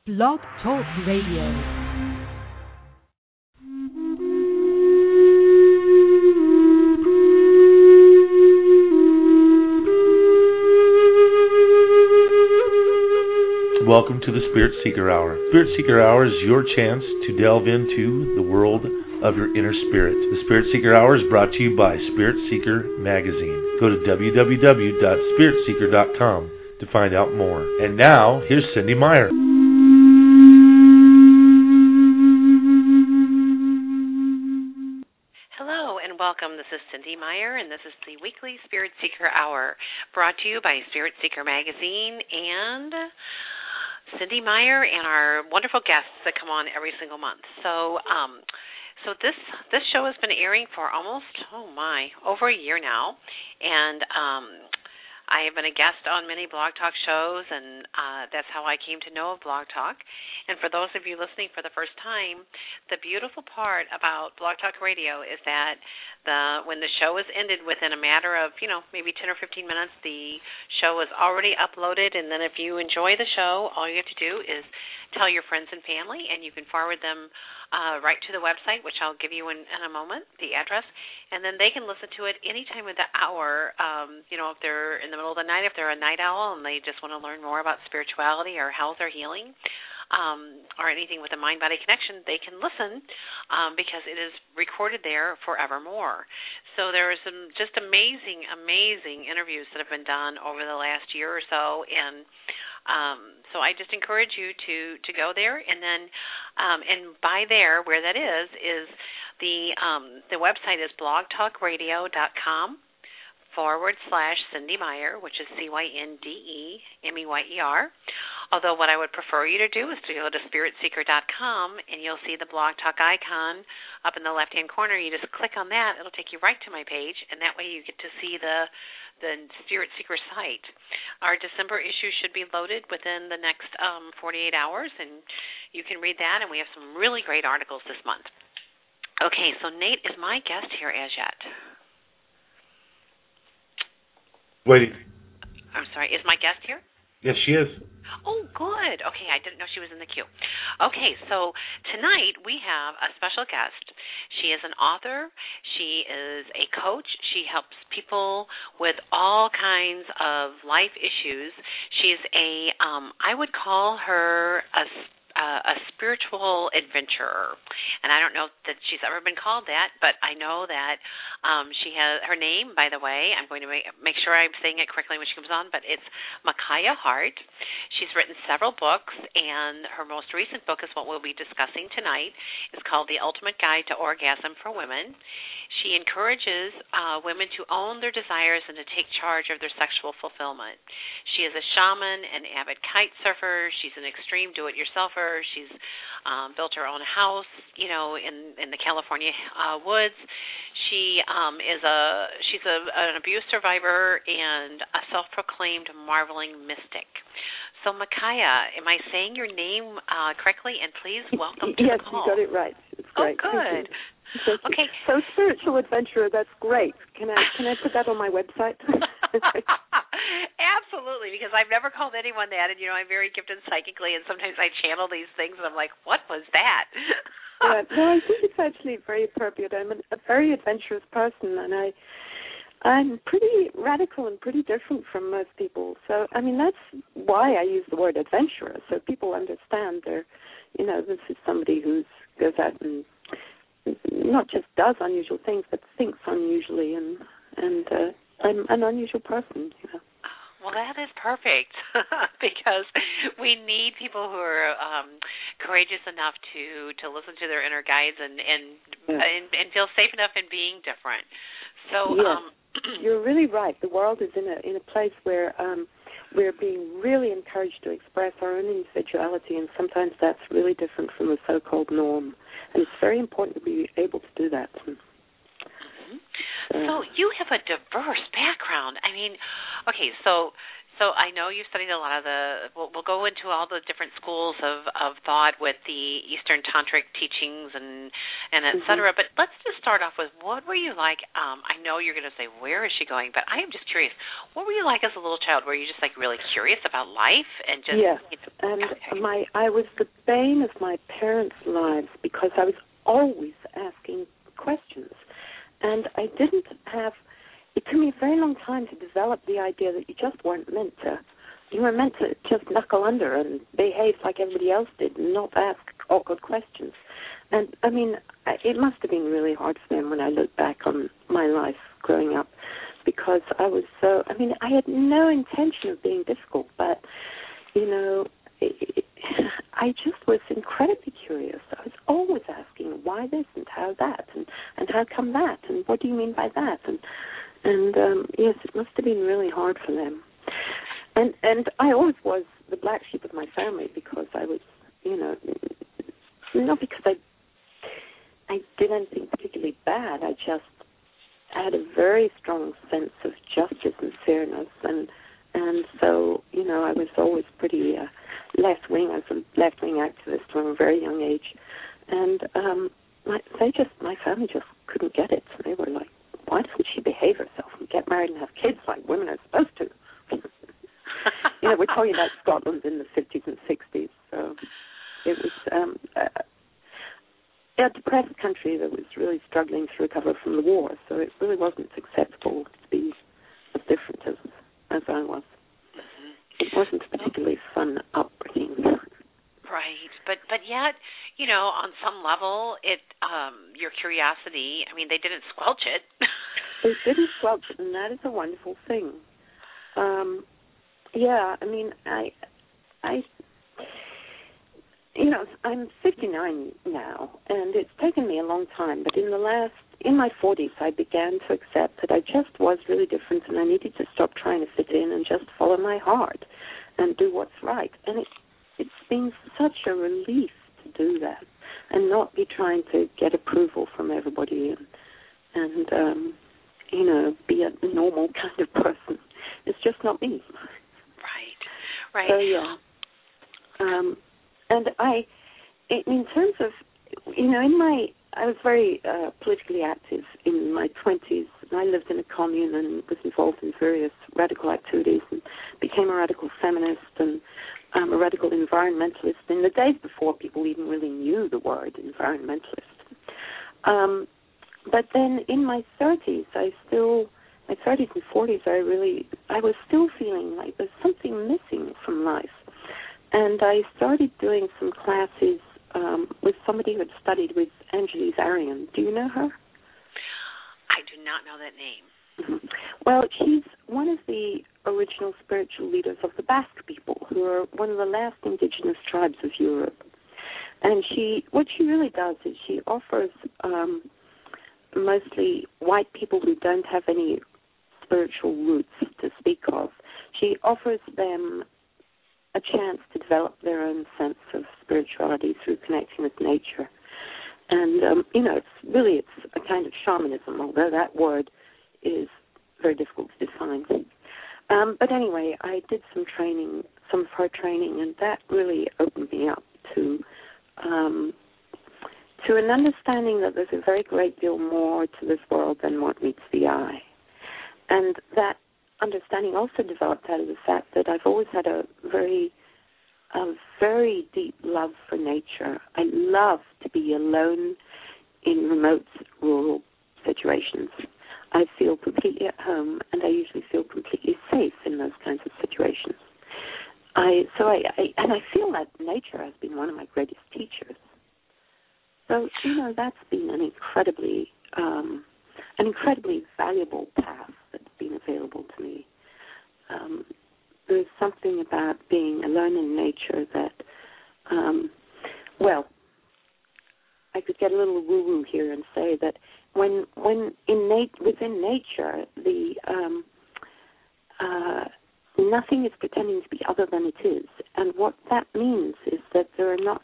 Blog Talk Radio. Welcome to the Spirit Seeker Hour. Spirit Seeker Hour is your chance to delve into the world of your inner spirit. The Spirit Seeker Hour is brought to you by Spirit Seeker Magazine. Go to www.spiritseeker.com to find out more. And now, here's Cindy Meyer. Hello and welcome. This is Cindy Meyer, and this is the weekly Spirit Seeker Hour, brought to you by Spirit Seeker Magazine and Cindy Meyer and our wonderful guests that come on every single month. So this show has been airing for almost, over a year now, and I have been a guest on many Blog Talk shows, and that's how I came to know of Blog Talk. And for those of you listening for the first time, the beautiful part about Blog Talk Radio is that when the show is ended within a matter of, maybe 10 or 15 minutes, the show is already uploaded. And then if you enjoy the show, all you have to do is tell your friends and family, and you can forward them right to the website, which I'll give you in a moment, the address. And then they can listen to it any time of the hour, if they're in the middle of the night, if they're a night owl and they just want to learn more about spirituality or health or healing, or anything with a mind-body connection, they can listen because it is recorded there forevermore. So there are some just amazing, amazing interviews that have been done over the last year or so, and so I just encourage you to go there, and then and by there, where that is the website is blogtalkradio.com/Cindy Meyer, which is CYNDEMEYER. Although what I would prefer you to do is to go to spiritseeker.com, and you'll see the Blog Talk icon up in the left-hand corner. You just click on that. It'll take you right to my page, and that way you get to see the Spirit Seeker site. Our December issue should be loaded within the next 48 hours, and you can read that, and we have some really great articles this month. Okay, so Nate is my guest here as yet. Waiting. I'm sorry, is my guest here? Yes, she is. Oh, good. Okay, I didn't know she was in the queue. Okay, so tonight we have a special guest. She is an author. She is a coach. She helps people with all kinds of life issues. She's I would call her a spiritual adventurer, and I don't know that she's ever been called that, but I know that she has her name, by the way. I'm going to make sure I'm saying it correctly when she comes on, but it's Micaiah Hart. She's written several books, and her most recent book is what we'll be discussing tonight. It's called The Ultimate Guide to Orgasm for Women. She encourages women to own their desires and to take charge of their sexual fulfillment. She is a shaman, an avid kite surfer. She's an extreme do-it-yourselfer. She's built her own house, in the California woods. She's an abuse survivor and a self-proclaimed marveling mystic. So, Micaiah, am I saying your name correctly? And please welcome to the call. Yes, you got it right. It's great. Oh, good. Okay. So, spiritual adventurer, that's great. Can I put that on my website? Absolutely, because I've never called anyone that, and I'm very gifted psychically, and sometimes I channel these things, and I'm like, what was that? No, I think it's actually very appropriate. I'm a very adventurous person, and I'm pretty radical and pretty different from most people. So, that's why I use the word adventurer, so people understand this is somebody who goes out and not just does unusual things, but thinks unusually, and I'm an unusual person, Well, that is perfect because we need people who are courageous enough to listen to their inner guides and feel safe enough in being different. So, yes, you're really right. The world is in a place where we're being really encouraged to express our own individuality, and sometimes that's really different from the so-called norm. And it's very important to be able to do that. So you have a diverse background. Okay, so So I know you studied a lot of we'll go into all the different schools of thought with the Eastern Tantric teachings and et cetera, but let's just start off with, what were you like? I know you're going to say, where is she going? But I am just curious. What were you like as a little child? Were you just like really curious about life? And just, yes, and I was the bane of my parents' lives because I was always asking questions. And I didn't have, it took me a very long time to develop the idea that you just weren't meant to. You were meant to just knuckle under and behave like everybody else did and not ask awkward questions. And, I mean, it must have been really hard for them when I look back on my life growing up, because I was so, I mean, I had no intention of being difficult, but, you know, I just was incredibly curious. I was always asking, why this and how that and how come that and what do you mean by that? And yes, it must have been really hard for them. And I always was the black sheep of my family because I was, you know, not because I did anything particularly bad. I just had a very strong sense of justice and fairness, and so, you know, I was always pretty left-wing. I was a left-wing activist from a very young age, and my family just couldn't get it. They were like, why doesn't she behave herself and get married and have kids like women are supposed to? You know, we're talking about Scotland in the 50s and 60s, so it was a depressed country that was really struggling to recover from the war, so it really wasn't acceptable to be as different as I was. It wasn't a particularly fun upbringing. Right, but yet, you know, on some level, your curiosity, I mean, they didn't squelch it. They didn't squelch it, and that is a wonderful thing. Yeah, I mean, I you know, I'm 59 now, and it's taken me a long time, but in my 40s, I began to accept that I just was really different, and I needed to stop trying to fit in and just follow my heart and do what's right. And it's been such a relief to do that and not be trying to get approval from everybody and you know, be a normal kind of person. It's just not me. Right. So, yeah. And in terms of, you know, I was very politically active in my 20s. I lived in a commune and was involved in various radical activities and became a radical feminist and a radical environmentalist in the days before people even really knew the word environmentalist. But then in my 30s, my 30s and 40s, I was still feeling like there's something missing from life. And I started doing some classes with somebody who had studied with Angeles Arrien. Do you know her? I do not know that name. Mm-hmm. Well, she's one of the original spiritual leaders of the Basque people, who are one of the last indigenous tribes of Europe. And what she really does is she offers mostly white people who don't have any spiritual roots to speak of. She offers them a chance to develop their own sense of spirituality through connecting with nature. And, you know, it's a kind of shamanism, although that word is very difficult to define. But anyway, I did some of her training, and that really opened me up to an understanding that there's a very great deal more to this world than what meets the eye. And that understanding also developed out of the fact that I've always had a very deep love for nature. I love to be alone in remote rural situations. I feel completely at home, and I usually feel completely safe in those kinds of situations. I feel that nature has been one of my greatest teachers. So, you know, that's been an incredibly valuable path that's been available to me. There's something about being alone in nature that, I could get a little woo-woo here and say that when within nature, nothing is pretending to be other than it is, and what that means is that there's not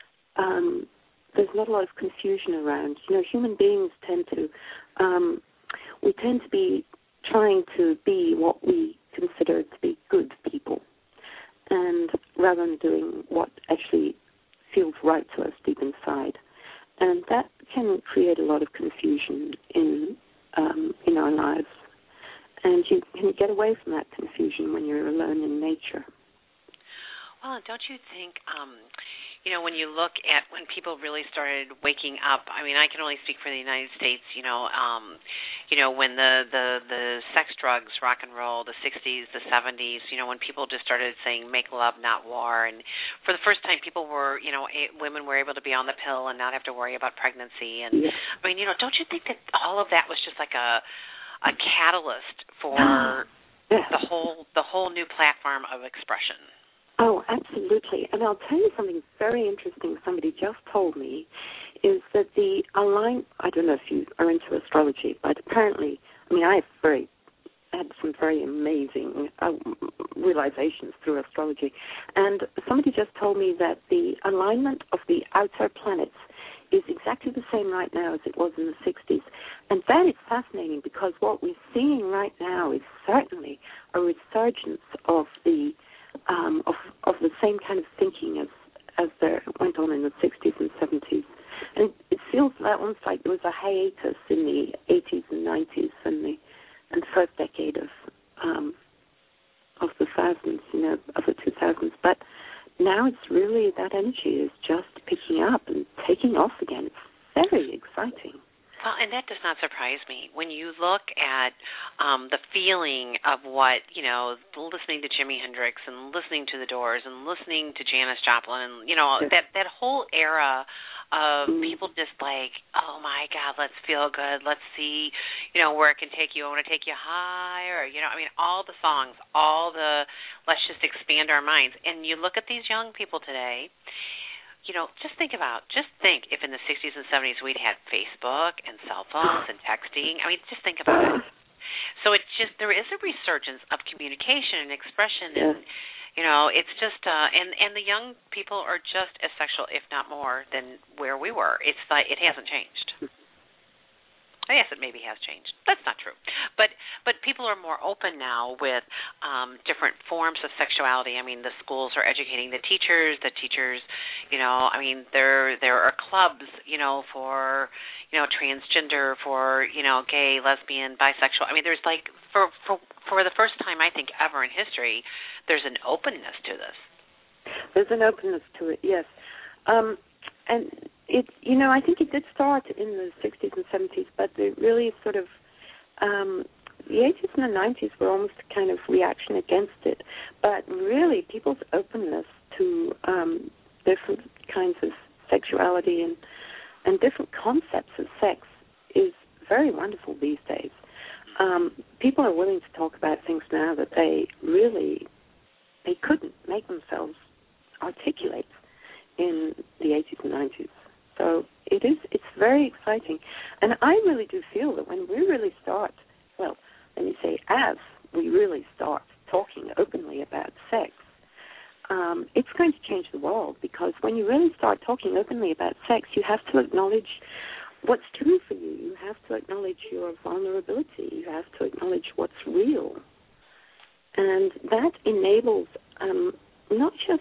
a lot of confusion around. You know, human beings tend to be trying to be what we consider to be good rather than doing what actually feels right to us deep inside. And that can create a lot of confusion in our lives. And you can get away from that confusion when you're alone in nature. Well, don't you think, when you look at when people really started waking up, I mean, I can only speak for the United States, when the sex, drugs, rock and roll, the 60s, the 70s, when people just started saying make love, not war. And for the first time, people were, women were able to be on the pill and not have to worry about pregnancy. And, yes. I mean, don't you think that all of that was just like a catalyst for yes. the whole new platform of expression? Oh, absolutely. And I'll tell you something very interesting somebody just told me, is that I don't know if you are into astrology, but apparently, I mean, I had some very amazing realizations through astrology. And somebody just told me that the alignment of the outer planets is exactly the same right now as it was in the 60s. And that is fascinating because what we're seeing right now is certainly a resurgence of the same kind of thinking as there went on in the 60s and 70s. And it feels almost like there was a hiatus in the 80s and 90s and the first decade of the thousands, of the 2000s. But now it's really, that energy is just picking up and taking off again. It's very exciting. Well, and that does not surprise me. When you look at the feeling of what, listening to Jimi Hendrix and listening to The Doors and listening to Janis Joplin, and, yes. that whole era of people just like, oh, my God, let's feel good. Let's see, where it can take you. I want to take you higher. All the songs, let's just expand our minds. And you look at these young people today, just think if in the 60s and 70s we'd had Facebook and cell phones and texting. Just think about it. So there is a resurgence of communication and expression, and it's just and the young people are just as sexual, if not more, than where we were. It's like it hasn't changed. I guess it maybe has changed. That's not true. But people are more open now with different forms of sexuality. The schools are educating the teachers. The teachers, there are clubs, for, transgender, for, gay, lesbian, bisexual. There's like, for the first time, I think, ever in history, there's an openness to this. There's an openness to it, yes. And I think it did start in the 60s and 70s, but it really sort of, the 80s and the 90s were almost a kind of reaction against it. But really, people's openness to different kinds of sexuality and different concepts of sex is very wonderful these days. People are willing to talk about things now that they couldn't make themselves articulate in the 80s and 90s. So it's very exciting. And I really do feel that when we really start, as we really start talking openly about sex, it's going to change the world, because when you really start talking openly about sex, you have to acknowledge what's true for you. You have to acknowledge your vulnerability. You have to acknowledge what's real. And that enables not just,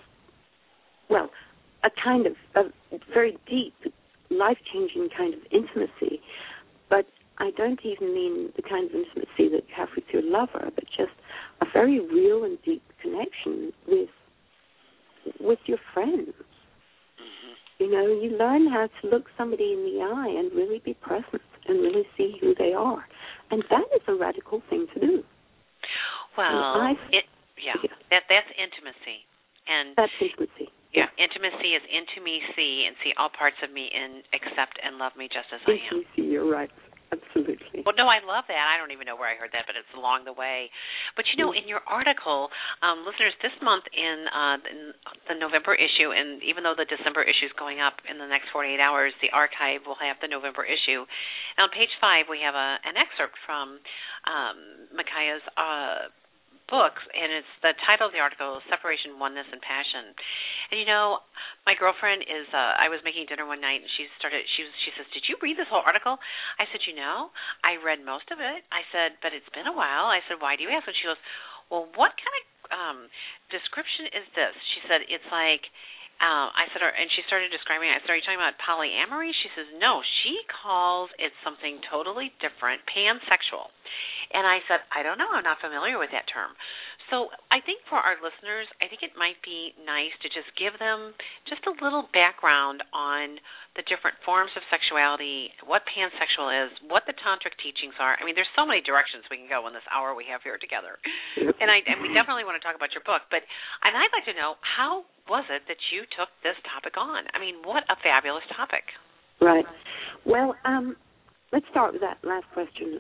a kind of a very deep, life-changing kind of intimacy, but I don't even mean the kind of intimacy that you have with your lover, but just a very real and deep connection with your friends. Mm-hmm. You learn how to look somebody in the eye and really be present and really see who they are. And that is a radical thing to do. Well, that's intimacy. And that's intimacy. Yeah, intimacy is into me, see, and see all parts of me and accept and love me just as I am. Intimacy, you're right. Absolutely. Well, no, I love that. I don't even know where I heard that, but it's along the way. But, in your article, listeners, this month in the November issue, and even though the December issue is going up in the next 48 hours, the archive will have the November issue. And on page 5, we have an excerpt from Micaiah's books, and it's the title of the article is Separation, Oneness, and Passion. And my girlfriend is I was making dinner one night, and she says, did you read this whole article? I said, I read most of it. I said, but it's been a while. I said, why do you ask? And she goes, well, what kind of description question is this. She said, it's like, I said, and she started describing it. I said, are you talking about polyamory? She says, no, she calls it something totally different, pansexual. And I said, I don't know. I'm not familiar with that term. So I think for our listeners, I think it might be nice to just give them just a little background on the different forms of sexuality, what pansexual is, what the tantric teachings are. I mean, there's so many directions we can go in this hour we have here together. And we definitely want to talk about your book. And I'd like to know, how was it that you took this topic on? I mean, what a fabulous topic. Right. Well, let's start with that last question.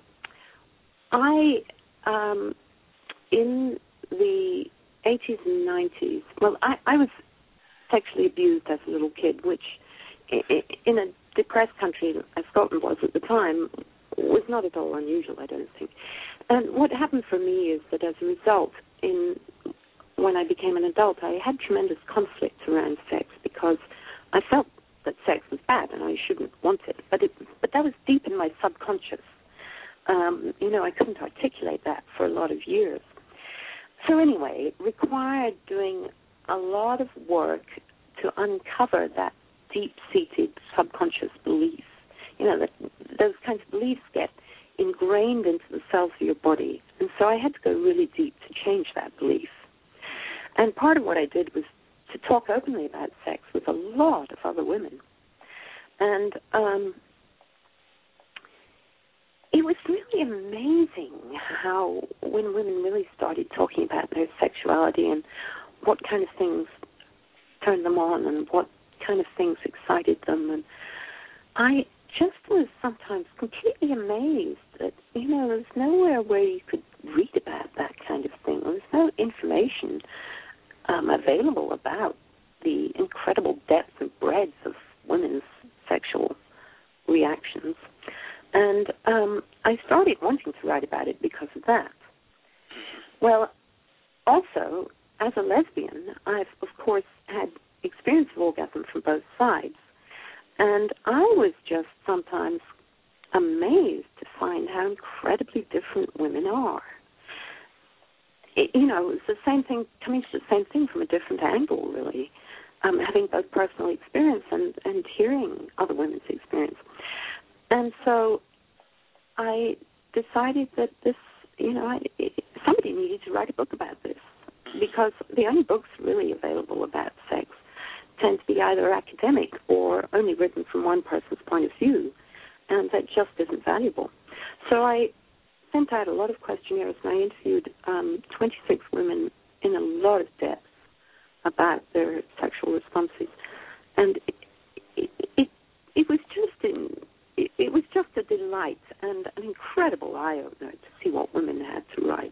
In the 80s and 90s, well, I was sexually abused as a little kid, which in a depressed country, as Scotland was at the time, was not at all unusual, I don't think. And what happened for me is that as a result, when I became an adult, I had tremendous conflict around sex because I felt that sex was bad and I shouldn't want it. But that was deep in my subconscious. I couldn't articulate that for a lot of years. So anyway, it required doing a lot of work to uncover that deep-seated subconscious belief. That those kinds of beliefs get ingrained into the cells of your body. And so I had to go really deep to change that belief. And part of what I did was to talk openly about sex with a lot of other women. And it was really amazing how when women really started talking about their sexuality and what kind of things turned them on and what kind of things excited them. And I just was sometimes completely amazed that, there's nowhere where you could read about that kind of thing. There was no information available about the incredible depth and breadth of women's sexual reactions. And I started wanting to write about it because of that. Well, also, as a lesbian, I've, of course, had experience of orgasm from both sides. And I was just sometimes amazed to find how incredibly different women are. It's the same thing, coming to the same thing from a different angle, really, having both personal experience and hearing other women's experience. And so I decided that this, somebody needed to write a book about this, because the only books really available about sex tend to be either academic or only written from one person's point of view, and that just isn't valuable. So I sent out a lot of questionnaires, and I interviewed 26 women in a lot of depth about their sexual responses, and it was just a delight and an incredible eye-opener to see what women had to write.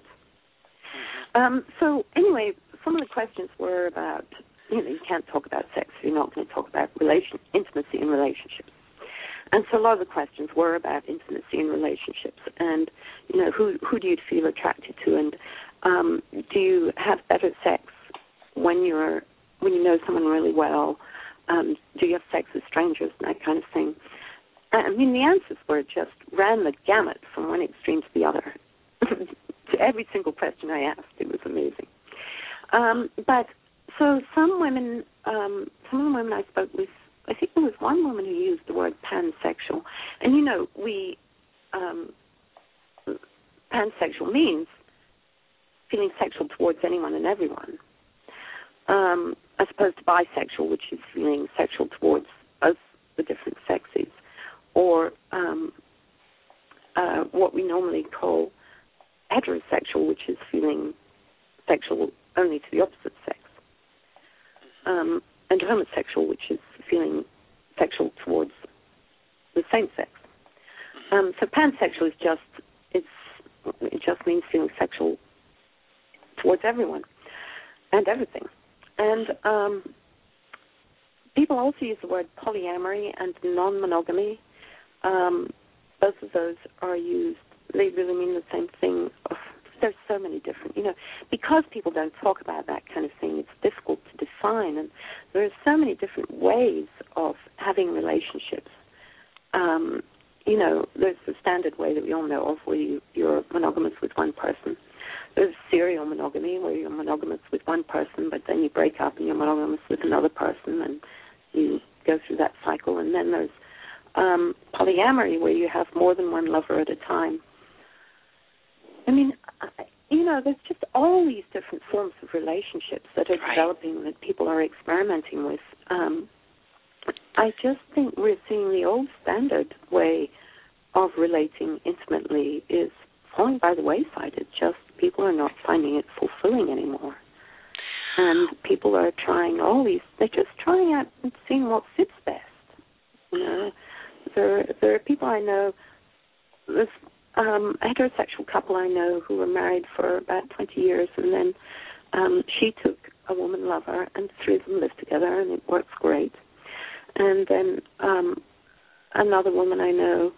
So anyway, some of the questions were about, you can't talk about sex if you're not going to talk about intimacy and relationships. And so a lot of the questions were about intimacy and relationships, and who do you feel attracted to, and do you have better sex when you know someone really well? Do you have sex with strangers and that kind of thing? I mean, the answers ran the gamut from one extreme to the other. To every single question I asked, it was amazing. But so some of the women I spoke with, I think there was one woman who used the word pansexual. And, pansexual means feeling sexual towards anyone and everyone, as opposed to bisexual, which is feeling sexual towards both the different sexes, or what we normally call heterosexual, which is feeling sexual only to the opposite sex, and homosexual, which is feeling sexual towards the same sex. So pansexual it just means feeling sexual towards everyone and everything. And people also use the word polyamory and non-monogamy. Both of those are used. They really mean the same thing. There's so many different, because people don't talk about that kind of thing, it's difficult to define. And there are so many different ways of having relationships. There's the standard way that we all know of, where you're monogamous with one person. there's serial monogamy, where you're monogamous with one person, but then you break up and you're monogamous with another person, and you go through that cycle. And then there's polyamory, where you have more than one lover at a time. I mean, there's just all these different forms of relationships that are developing, that people are experimenting with. I just think we're seeing the old standard way of relating intimately is falling by the wayside. It's just people are not finding it fulfilling anymore. And people are trying they're just trying out and seeing what fits best. There are people I know, this a heterosexual couple I know who were married for about 20 years, and then she took a woman lover, and the three of them lived together, and it works great. And then another woman I know,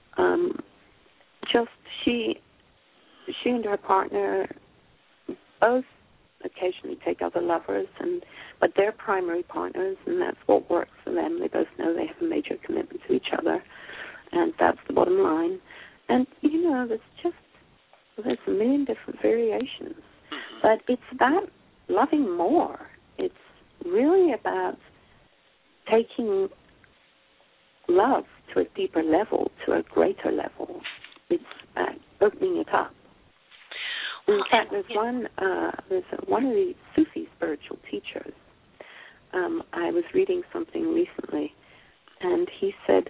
she and her partner both occasionally take other lovers, but they're primary partners, and that's what works for them. They both know they have a major commitment to each other, and that's the bottom line. And, there's a million different variations. But it's about loving more. It's really about taking love to a deeper level, to a greater level. It's about opening it up. In fact, there's one of the Sufi spiritual teachers. I was reading something recently, and he said,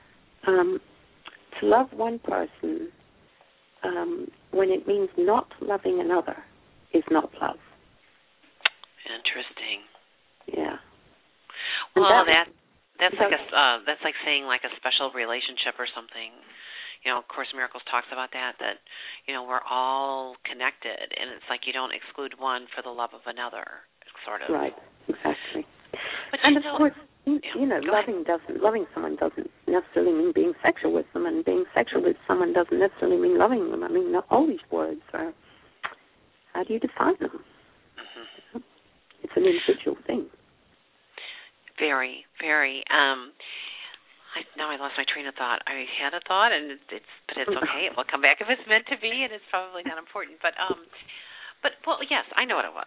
to love one person when it means not loving another is not love. Interesting. Yeah. Well, that's like saying like a special relationship or something. Course in Miracles talks about that we're all connected, and it's like you don't exclude one for the love of another, sort of. Right, exactly. But and of course, loving someone doesn't necessarily mean being sexual with them, and being sexual with someone doesn't necessarily mean loving them. I mean, all these words are, how do you define them? Mm-hmm. It's an individual thing. Very, very. Now I lost my train of thought. I had a thought, and it's okay. It will come back if it's meant to be, and it's probably not important. But yes, I know what it was.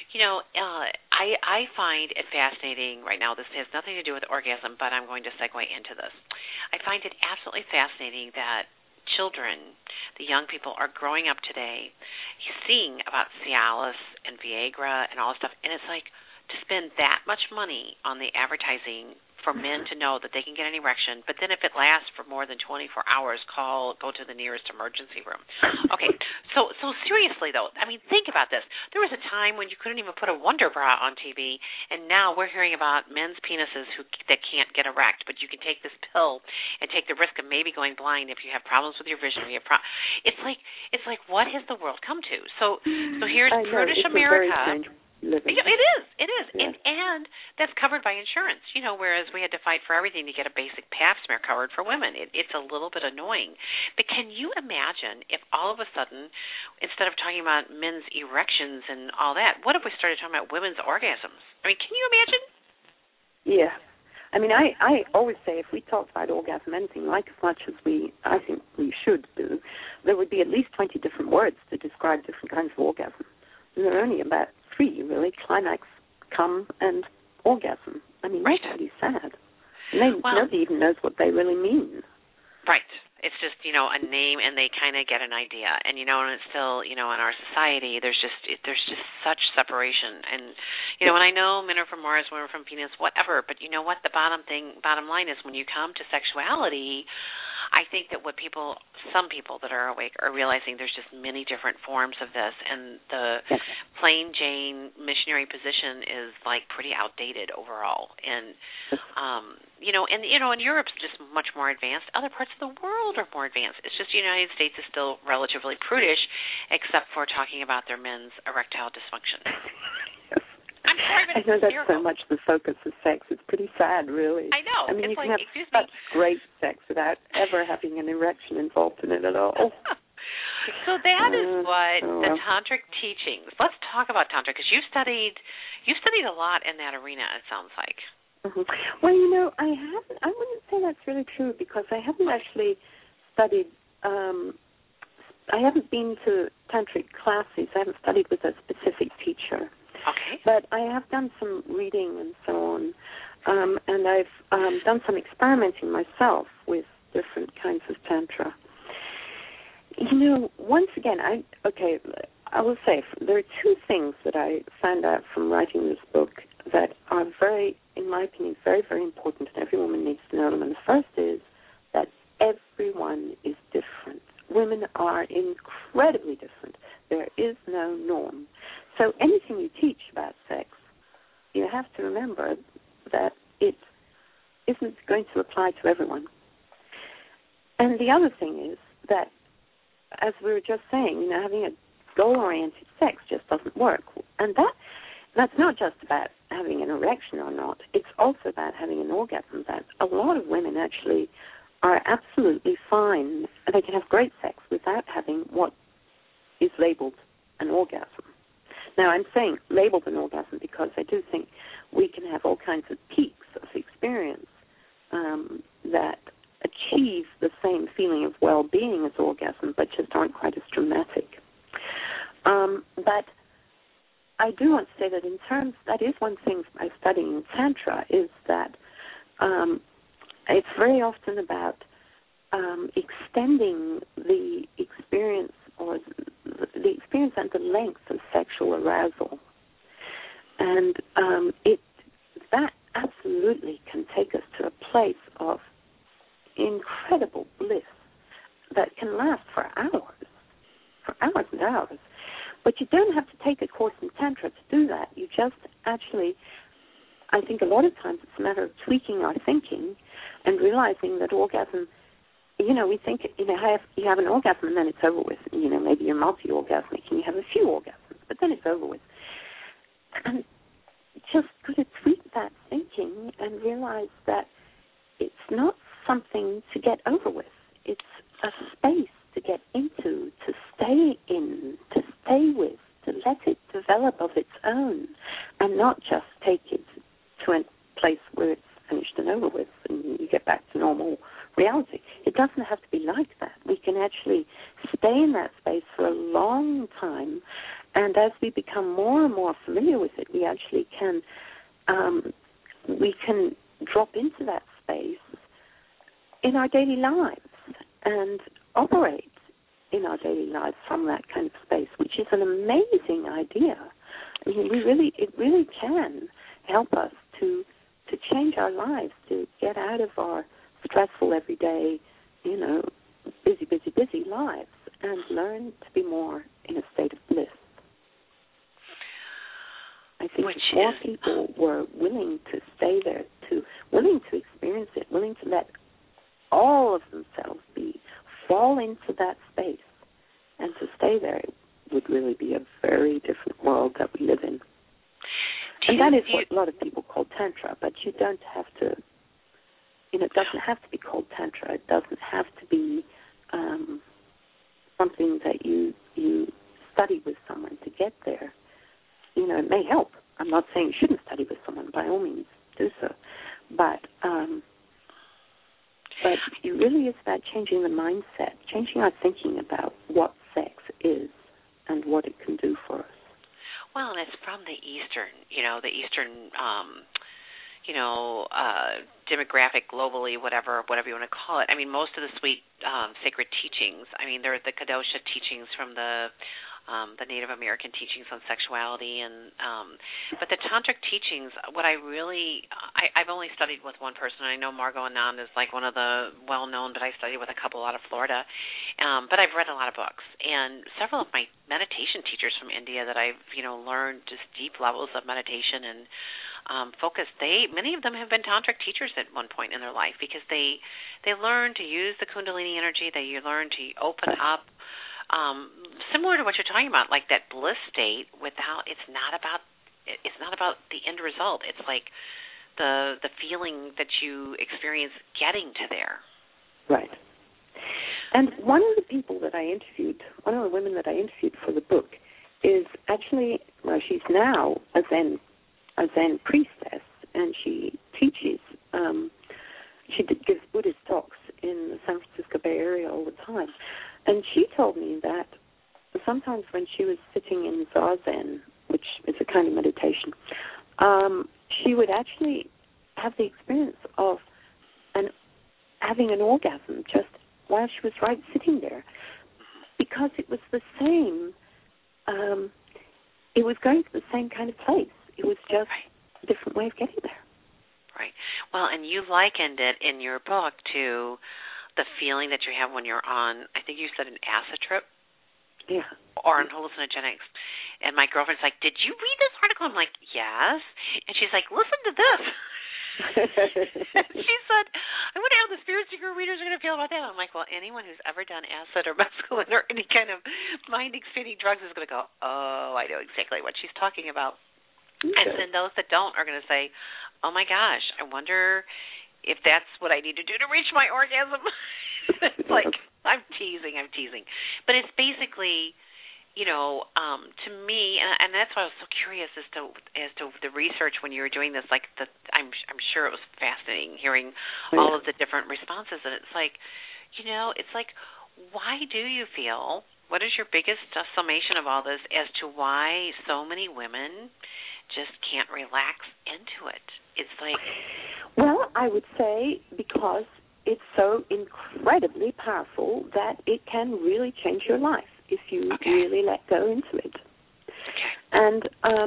I find it fascinating right now. This has nothing to do with orgasm, but I'm going to segue into this. I find it absolutely fascinating that children, the young people, are growing up today seeing about Cialis and Viagra and all this stuff, and it's like to spend that much money on the advertising for men to know that they can get an erection, but then if it lasts for more than 24 hours, go to the nearest emergency room. Okay, so seriously though, I mean, think about this. There was a time when you couldn't even put a Wonder Bra on TV, and now we're hearing about men's penises that can't get erect, but you can take this pill and take the risk of maybe going blind if you have problems with your vision. It's like what has the world come to? So here's prudish America. Living. It is, Yeah. and that's covered by insurance. Whereas we had to fight for everything to get a basic Pap smear covered for women. It's a little bit annoying. But can you imagine if all of a sudden, instead of talking about men's erections and all that, what if we started talking about women's orgasms? I mean, can you imagine? Yeah. I mean, I always say if we talked about orgasm anything like as much as I think we should do, there would be at least 20 different words to describe different kinds of orgasm. And there are only about 3, really: climax, come, and orgasm. I mean, right. That's pretty sad. And nobody even knows what they really mean. Right. It's just, a name, and they kind of get an idea. And, and it's still, in our society, there's just such separation. And, and I know men are from Mars, women are from Venus, whatever, but you know what? The bottom line is when you come to sexuality, I think that some people that are awake are realizing there's just many different forms of this, and the plain Jane missionary position is like pretty outdated overall. And and Europe's just much more advanced. Other parts of the world are more advanced. It's just the United States is still relatively prudish, except for talking about their men's erectile dysfunction. I'm sorry, but I know that's so much the focus of sex. It's pretty sad, really. I know. I mean, it's you can have such great sex without ever having an erection involved in it at all. So that is what the tantric teachings. Let's talk about tantra, because you studied a lot in that arena. It sounds like. Mm-hmm. Well, I haven't. I wouldn't say that's really true, because I haven't actually studied I haven't been to tantric classes. I haven't studied with a specific teacher. Okay. But I have done some reading and so on, and I've done some experimenting myself with different kinds of tantra. You know, once again, I will say there are two things that I found out from writing this book that are very, in my opinion, very, very important, and every woman needs to know them. And the first is that everyone is different. Women are incredibly different. There is no norm. So anything you teach about sex, you have to remember that it isn't going to apply to everyone. And the other thing is that, as we were just saying, you know, having a goal-oriented sex just doesn't work. And that's not just about having an erection or not. It's also about having an orgasm. That a lot of women actually are absolutely fine. They can have great sex without having what is labeled an orgasm. Now, I'm saying labeled an orgasm because I do think we can have all kinds of peaks of experience that achieve the same feeling of well-being as orgasm, but just aren't quite as dramatic. But I do want to say that that is one thing by studying Tantra, is that it's very often about extending the experience, or the experience and the length of sexual arousal. And that absolutely can take us to a place of incredible bliss that can last for hours and hours. But you don't have to take a course in Tantra to do that. You just actually, I think a lot of times it's a matter of tweaking our thinking and realizing that orgasm, you know, we think, you have an orgasm and then it's over with. You know, maybe you're multi-orgasmic and you have a few orgasms, but then it's over with. And just got to tweak that thinking and realize that it's not something to get over with. It's a space to get into, to stay in, to stay with, to let it develop of its own, and not just take it to a place where it's finished and over with and you get back to normal reality. It doesn't have to be like that. We can actually stay in that space for a long time, and as we become more and more familiar with it, we actually can drop into that space in our daily lives and operate in our daily lives from that kind of space, which is an amazing idea. I mean, it really can help us to change our lives, to get out of our stressful everyday, you know, busy lives and learn to be more in a state of bliss. I think if more people were willing to stay there, willing to experience it, willing to let all of themselves fall into that space and to stay there, it would really be a very different world that we live in. And that is what a lot of people call Tantra, but you don't have to, you know, it doesn't have to be called Tantra. It doesn't have to be something that you study with someone to get there. You know, it may help. I'm not saying you shouldn't study with someone. By all means, do so. But it really is about changing the mindset, changing our thinking about what sex is and what it can do for us. Well, and it's from the Eastern demographic globally, whatever you want to call it. I mean, most of the sweet sacred teachings, I mean, they're the Kadosha teachings from the Native American teachings on sexuality, and but the tantric teachings, I've only studied with one person. I know Margot Anand is like one of the well-known, but I studied with a couple out of Florida. But I've read a lot of books, and several of my meditation teachers from India that I've learned just deep levels of meditation and focus. Many of them have been tantric teachers at one point in their life because they learn to use the Kundalini energy. They learn to open up. Similar to what you're talking about, like that bliss state. It's not about the end result. It's like the feeling that you experience getting to there. Right. And one of the people that I interviewed, one of the women that I interviewed for the book, is actually, she's now a Zen priestess, and she teaches. She gives Buddhist talks in the San Francisco Bay Area all the time. And she told me that sometimes when she was sitting in Zazen, which is a kind of meditation, she would actually have the experience of having an orgasm just while she was right sitting there, because it was the same. It was going to the same kind of place. It was just a different way of getting there. Right. Well, and you likened it in your book to the feeling that you have when you're on, I think you said, an acid trip. Yeah. Or on hallucinogenics. And my girlfriend's like, did you read this article? I'm like, yes. And she's like, listen to this. She said, I wonder how the Spirit Seeker readers are going to feel about that. I'm like, well, anyone who's ever done acid or mescaline or any kind of mind-expanding drugs is going to go, oh, I know exactly what she's talking about. Okay. And then those that don't are going to say, oh, my gosh, I wonder if that's what I need to do to reach my orgasm. It's like, I'm teasing. But it's basically, to me, and that's why I was so curious as to the research when you were doing this. Like, I'm sure it was fascinating hearing all of the different responses. And it's like, it's like, why do you feel? What is your biggest summation of all this as to why so many women just can't relax into it? It's like, well, I would say because it's so incredibly powerful that it can really change your life if you really let go into it. Okay. And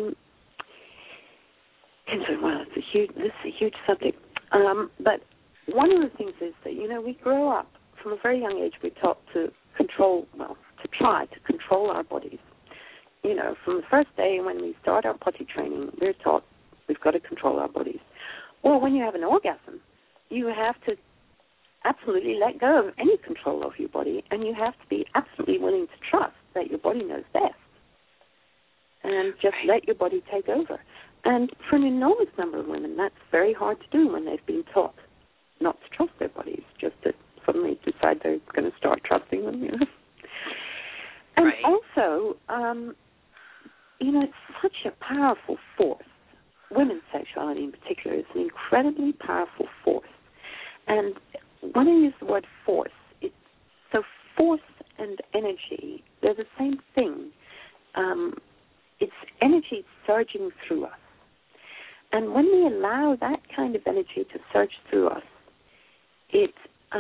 well, this is a huge subject. But one of the things is that we grow up from a very young age. We're taught to try to control our bodies. From the first day when we start our potty training, we're taught we've got to control our bodies. Well, when you have an orgasm, you have to absolutely let go of any control of your body, and you have to be absolutely willing to trust that your body knows best and just let your body take over. And for an enormous number of women, that's very hard to do when they've been taught not to trust their bodies, just to suddenly decide they're going to start trusting them, And also, it's such a powerful force. Women's sexuality in particular is an incredibly powerful force. And when I use the word force, so force and energy, they're the same thing. It's energy surging through us. And when we allow that kind of energy to surge through us, it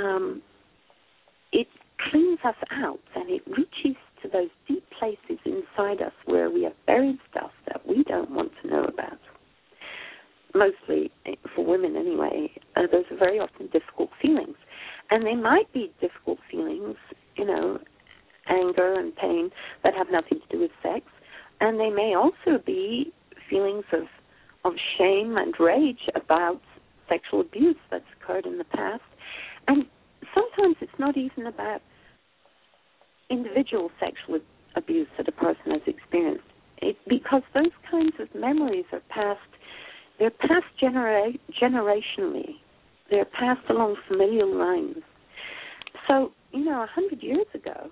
cleans us out, and it reaches to those deep places inside us where we have buried stuff that we don't want to know about. Mostly, for women anyway, those are very often difficult feelings. And they might be difficult feelings, anger and pain that have nothing to do with sex. And they may also be feelings of shame and rage about sexual abuse that's occurred in the past. And sometimes it's not even about individual sexual abuse that a person has experienced. Because those kinds of memories are passed. They're passed generationally. They're passed along familial lines. So, 100 years ago,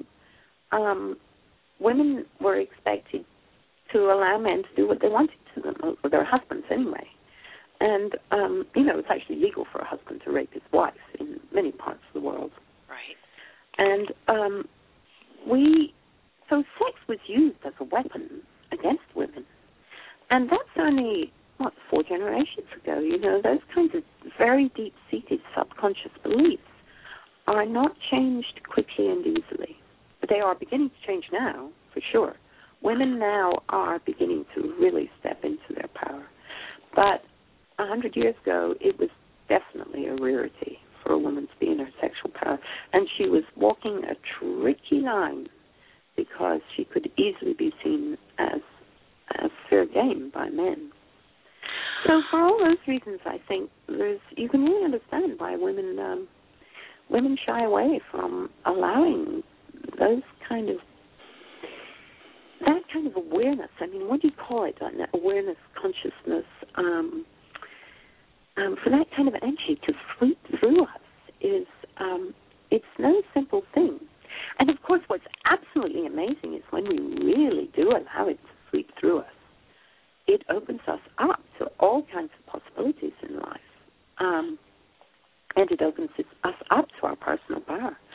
women were expected to allow men to do what they wanted to them, or their husbands anyway. And, it's actually legal for a husband to rape his wife in many parts of the world. Right. And so sex was used as a weapon against women. And that's only 4 generations ago. Those kinds of very deep-seated subconscious beliefs are not changed quickly and easily. But they are beginning to change now, for sure. Women now are beginning to really step into their power. But 100 years ago, it was definitely a rarity for a woman to be in her sexual power. And she was walking a tricky line because she could easily be seen as fair game by men. So for all those reasons, I think you can really understand why women shy away from allowing that kind of awareness. I mean, what do you call it? Awareness, consciousness, for that kind of energy to sweep through us it's no simple thing. And of course, what's absolutely amazing is when we really do allow it to sweep through us, it opens us up to all kinds of possibilities in life. And it opens us up to our personal power.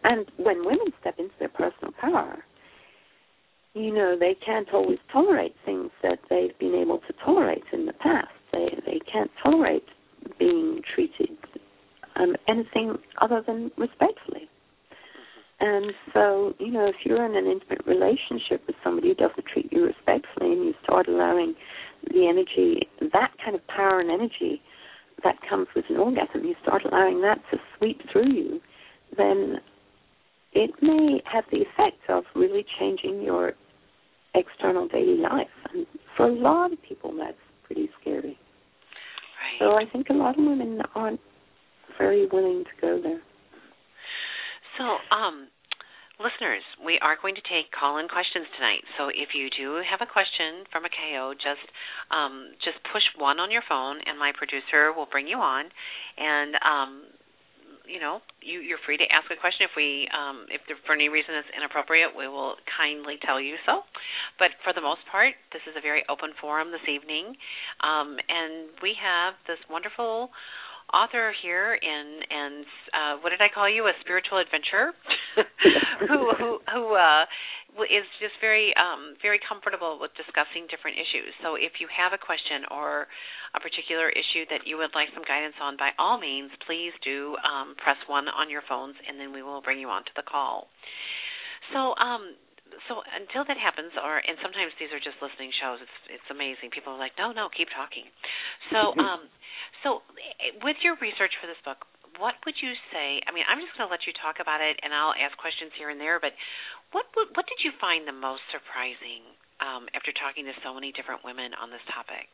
And when women step into their personal power, they can't always tolerate things that they've been able to tolerate in the past. They can't tolerate being treated anything other than respectfully. And so, if you're in an intimate relationship with somebody who doesn't treat you respectfully, and you start allowing the energy, that kind of power and energy that comes with an orgasm, you start allowing that to sweep through you, then it may have the effect of really changing your external daily life. And for a lot of people, that's pretty scary. Right. So I think a lot of women aren't very willing to go there. So, listeners, we are going to take call-in questions tonight. So if you do have a question from a KO, just push 1 on your phone, and my producer will bring you on. And you're free to ask a question. If for any reason it's inappropriate, we will kindly tell you so. But for the most part, this is a very open forum this evening, and we have this wonderful author here, and what did I call you? A spiritual adventurer, who is just very comfortable with discussing different issues. So if you have a question or a particular issue that you would like some guidance on, by all means, please do press 1 on your phones, and then we will bring you on to the call. So until that happens, and sometimes these are just listening shows. It's amazing. People are like, no, keep talking. So with your research for this book, what would you say? I mean, I'm just going to let you talk about it, and I'll ask questions here and there. But what did you find the most surprising after talking to so many different women on this topic?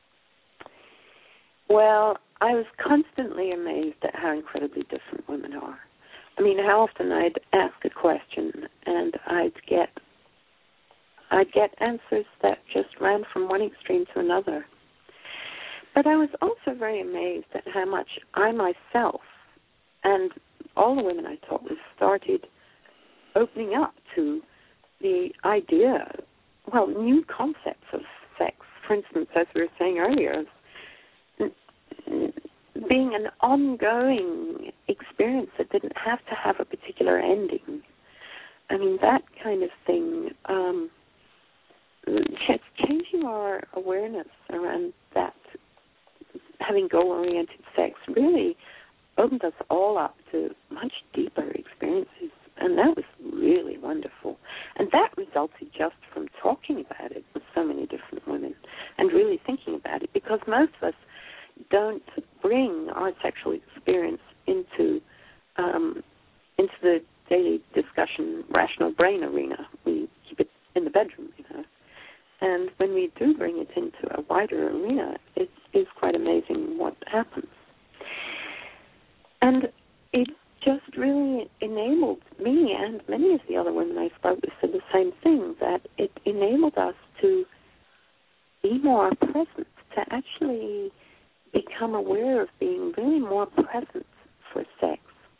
Well, I was constantly amazed at how incredibly different women are. I mean, how often I'd ask a question and I'd get answers that just ran from one extreme to another. But I was also very amazed at how much I myself and all the women I talked with started opening up to the idea, new concepts of sex. For instance, as we were saying earlier, being an ongoing experience that didn't have to have a particular ending. I mean, that kind of thing, changing our awareness around that, having goal-oriented sex, really opened us all up to much deeper experiences, and that was really wonderful. And that resulted just from talking about it with so many different women and really thinking about it, because most of us don't bring our sexual experience into the daily discussion, rational brain arena. We keep it in the bedroom, And when we do bring it into a wider arena, it is quite amazing what happens. And it just really enabled me, and many of the other women I spoke with said the same thing, that it enabled us to be more present, to actually become aware of being really more present for sex.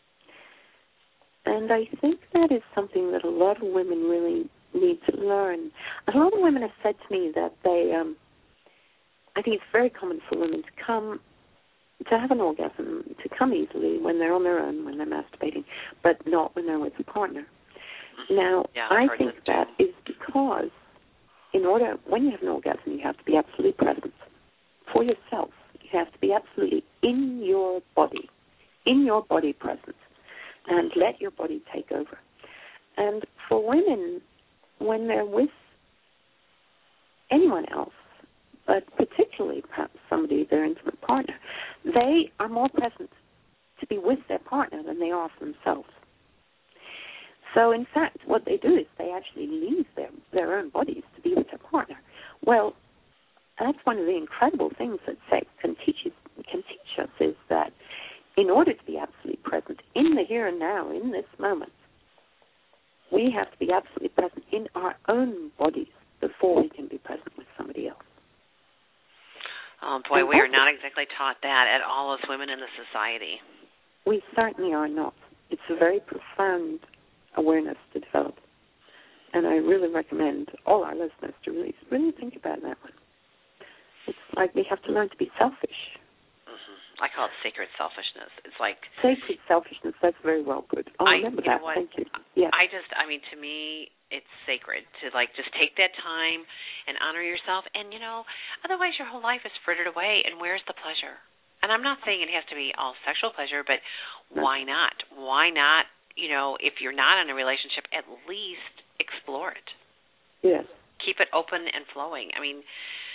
And I think that is something that a lot of women really need to learn. A lot of women have said to me that I think it's very common for women to have an orgasm, to come easily when they're on their own, when they're masturbating, but not when they're with a partner. Now, I think that is because when you have an orgasm, you have to be absolutely present for yourself. You have to be absolutely in your body present, and let your body take over. And for women, when they're with anyone else, but particularly perhaps somebody, their intimate partner, they are more present to be with their partner than they are for themselves. So, in fact, what they do is they actually leave their own bodies to be with their partner. Well, that's one of the incredible things that sex can teach us, is that in order to be absolutely present in the here and now, in this moment, we have to be absolutely present in our own bodies before we can be present with somebody else. Oh, boy, we are not exactly taught that at all as women in the society. We certainly are not. It's a very profound awareness to develop. And I really recommend all our listeners to really think about that one. It's like we have to learn to be selfish. Mm-hmm. I call it sacred selfishness. It's like sacred selfishness. That's very well good. I'll remember that. Thank you. Yeah. To me, it's sacred to just take that time and honor yourself. And otherwise your whole life is frittered away. And where's the pleasure? And I'm not saying it has to be all sexual pleasure, but why not? Why not? If you're not in a relationship, at least explore it. Yes. Keep it open and flowing. I mean,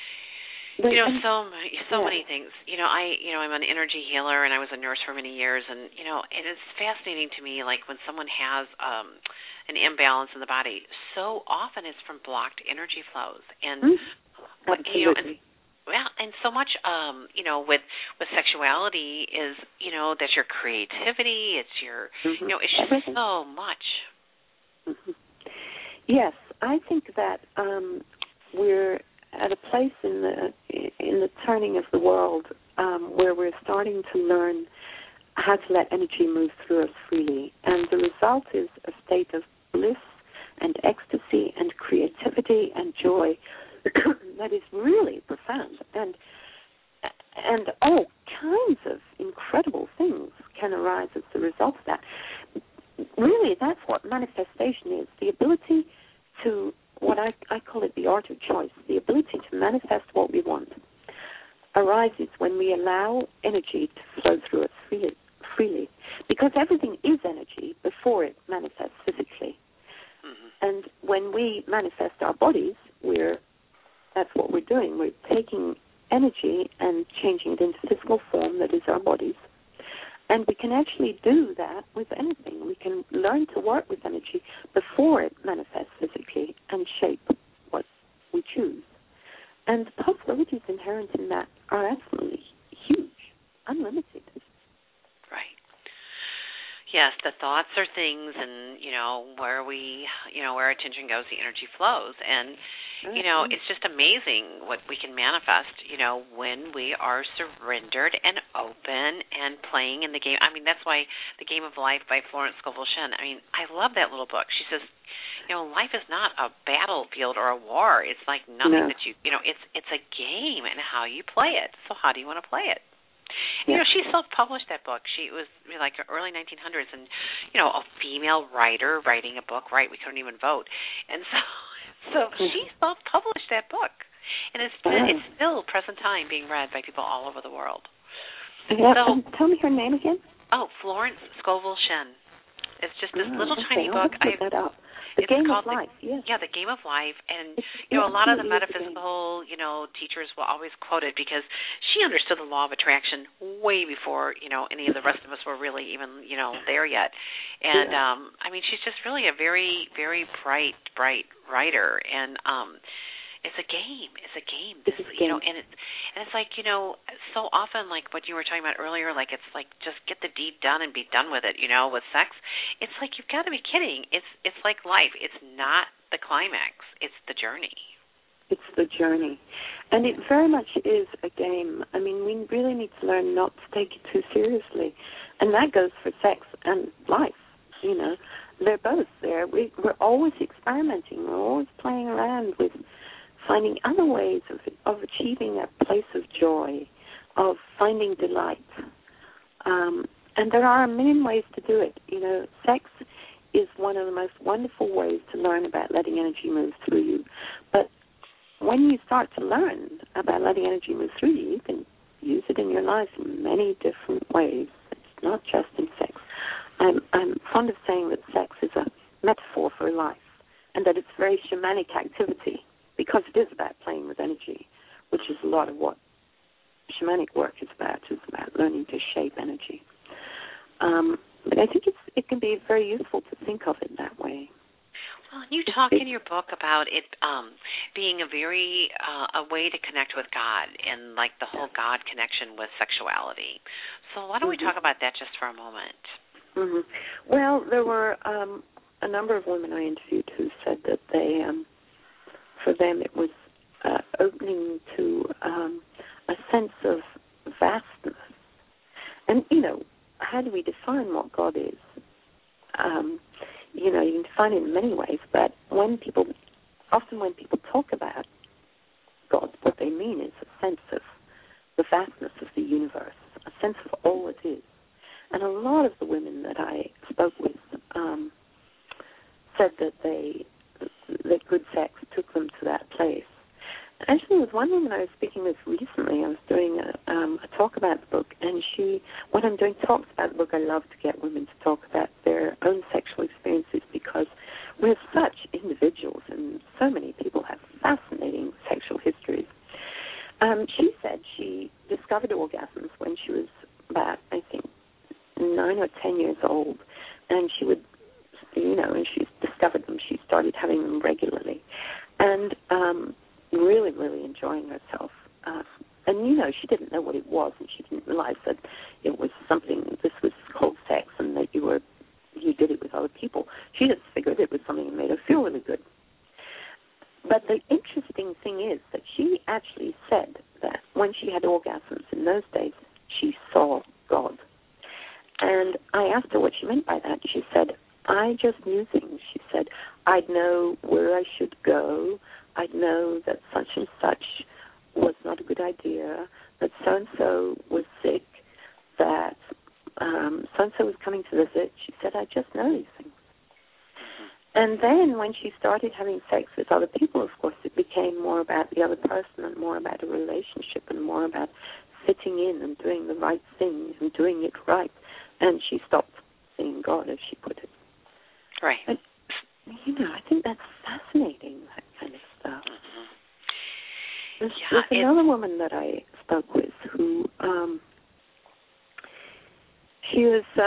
so many things. I'm an energy healer, and I was a nurse for many years, and it is fascinating to me. Like when someone has an imbalance in the body, so often it's from blocked energy flows, and absolutely. And so much, with sexuality is, that's your creativity. It's your, it's just so much. Mm-hmm. Yes, I think that we're at a place in the turning of the world where we're starting to learn how to let energy move through us freely, and the result is a state of bliss and ecstasy and creativity and joy that is really profound, and all kinds of incredible things can arise as the result of that. Really, that's what manifestation is, the ability to, what I call it the art of choice, the ability to manifest what we want arises when we allow energy to flow through us freely, because everything is energy before it manifests physically. Mm-hmm. And when we manifest our bodies, that's what we're doing. We're taking energy and changing it into physical form that is our bodies. And we can actually do that with anything. We can learn to work with energy before it manifests physically and shape what we choose. And the possibilities inherent in that are absolutely huge, unlimited. Right. Yes, the thoughts are things, and where our attention goes, the energy flows, and it's just amazing what we can manifest, when we are surrendered and open and playing in the game. I mean, that's why The Game of Life by Florence Scovel Shinn. I mean, I love that little book. She says, life is not a battlefield or a war. It's like nothing that it's a game and how you play it. So how do you want to play it? Yeah. She self-published that book. She was like early 1900s, and a female writer writing a book. Right? We couldn't even vote, and so she self-published that book, and it's still present time being read by people all over the world. Yeah, so, tell me her name again. Oh, Florence Scovel Shinn. It's just this little tiny book. I'll look that up. The Game of Life, yes. Yeah, The Game of Life. And, a lot of the metaphysical, teachers will always quote it because she understood the law of attraction way before, any of the rest of us were really even, there yet. And, she's just really a very, very bright writer. And it's a game. It's a game. And it's like, so often, like what you were talking about earlier, like it's like just get the deed done and be done with it, with sex. It's like you've got to be kidding. It's like life. It's not the climax. It's the journey. It's the journey. And it very much is a game. I mean, we really need to learn not to take it too seriously. And that goes for sex and life, They're both there. We're always experimenting. We're always playing around with finding other ways of achieving that place of joy, of finding delight. And there are a million ways to do it. Sex is one of the most wonderful ways to learn about letting energy move through you. But when you start to learn about letting energy move through you, you can use it in your life in many different ways. It's not just in sex. I'm fond of saying that sex is a metaphor for life, and that it's very shamanic activity, because it is about playing with energy, which is a lot of what shamanic work is about. It's about learning to shape energy. But I think it can be very useful to think of it that way. Well, you talk in your book about it being a very a way to connect with God, and like the whole God connection with sexuality. So why don't we talk about that just for a moment? Mm-hmm. Well, there were a number of women I interviewed who said that they, for them, it was opening to a sense of vastness. And, how do we define what God is? You can define it in many ways, but often when people talk about God, what they mean is a sense of the vastness of the universe, a sense of all it is. And a lot of the women that I spoke with said that good sex took them to that place. Actually, with one woman I was speaking with recently, I was doing a talk about the book, and when I'm doing talks about the book, I love to get women to talk about their own sexual experiences because we're such individuals, and so many people have fascinating sexual histories. She said she discovered orgasms when she was about, I think, 9 or 10 years old, and she would, and she discovered them. She started having them regularly, and really, really enjoying herself. And, she didn't know what it was, and she didn't realize that it was something, this was called sex, and that you did it with other people. She just figured it was something that made her feel really good. But the interesting thing is that she actually said that when she had orgasms in those days, she saw God. And I asked her what she meant by that. She said, I just knew things. She said, I'd know where I should go. I'd know that such and such was not a good idea, that so-and-so was sick, that so-and-so was coming to visit. She said, I just know these things. And then when she started having sex with other people, of course, it became more about the other person and more about a relationship and more about fitting in and doing the right thing and doing it right. And she stopped seeing God, as she put it. Right. And, I think that's fascinating, that kind of stuff. There's another woman that I spoke with who, she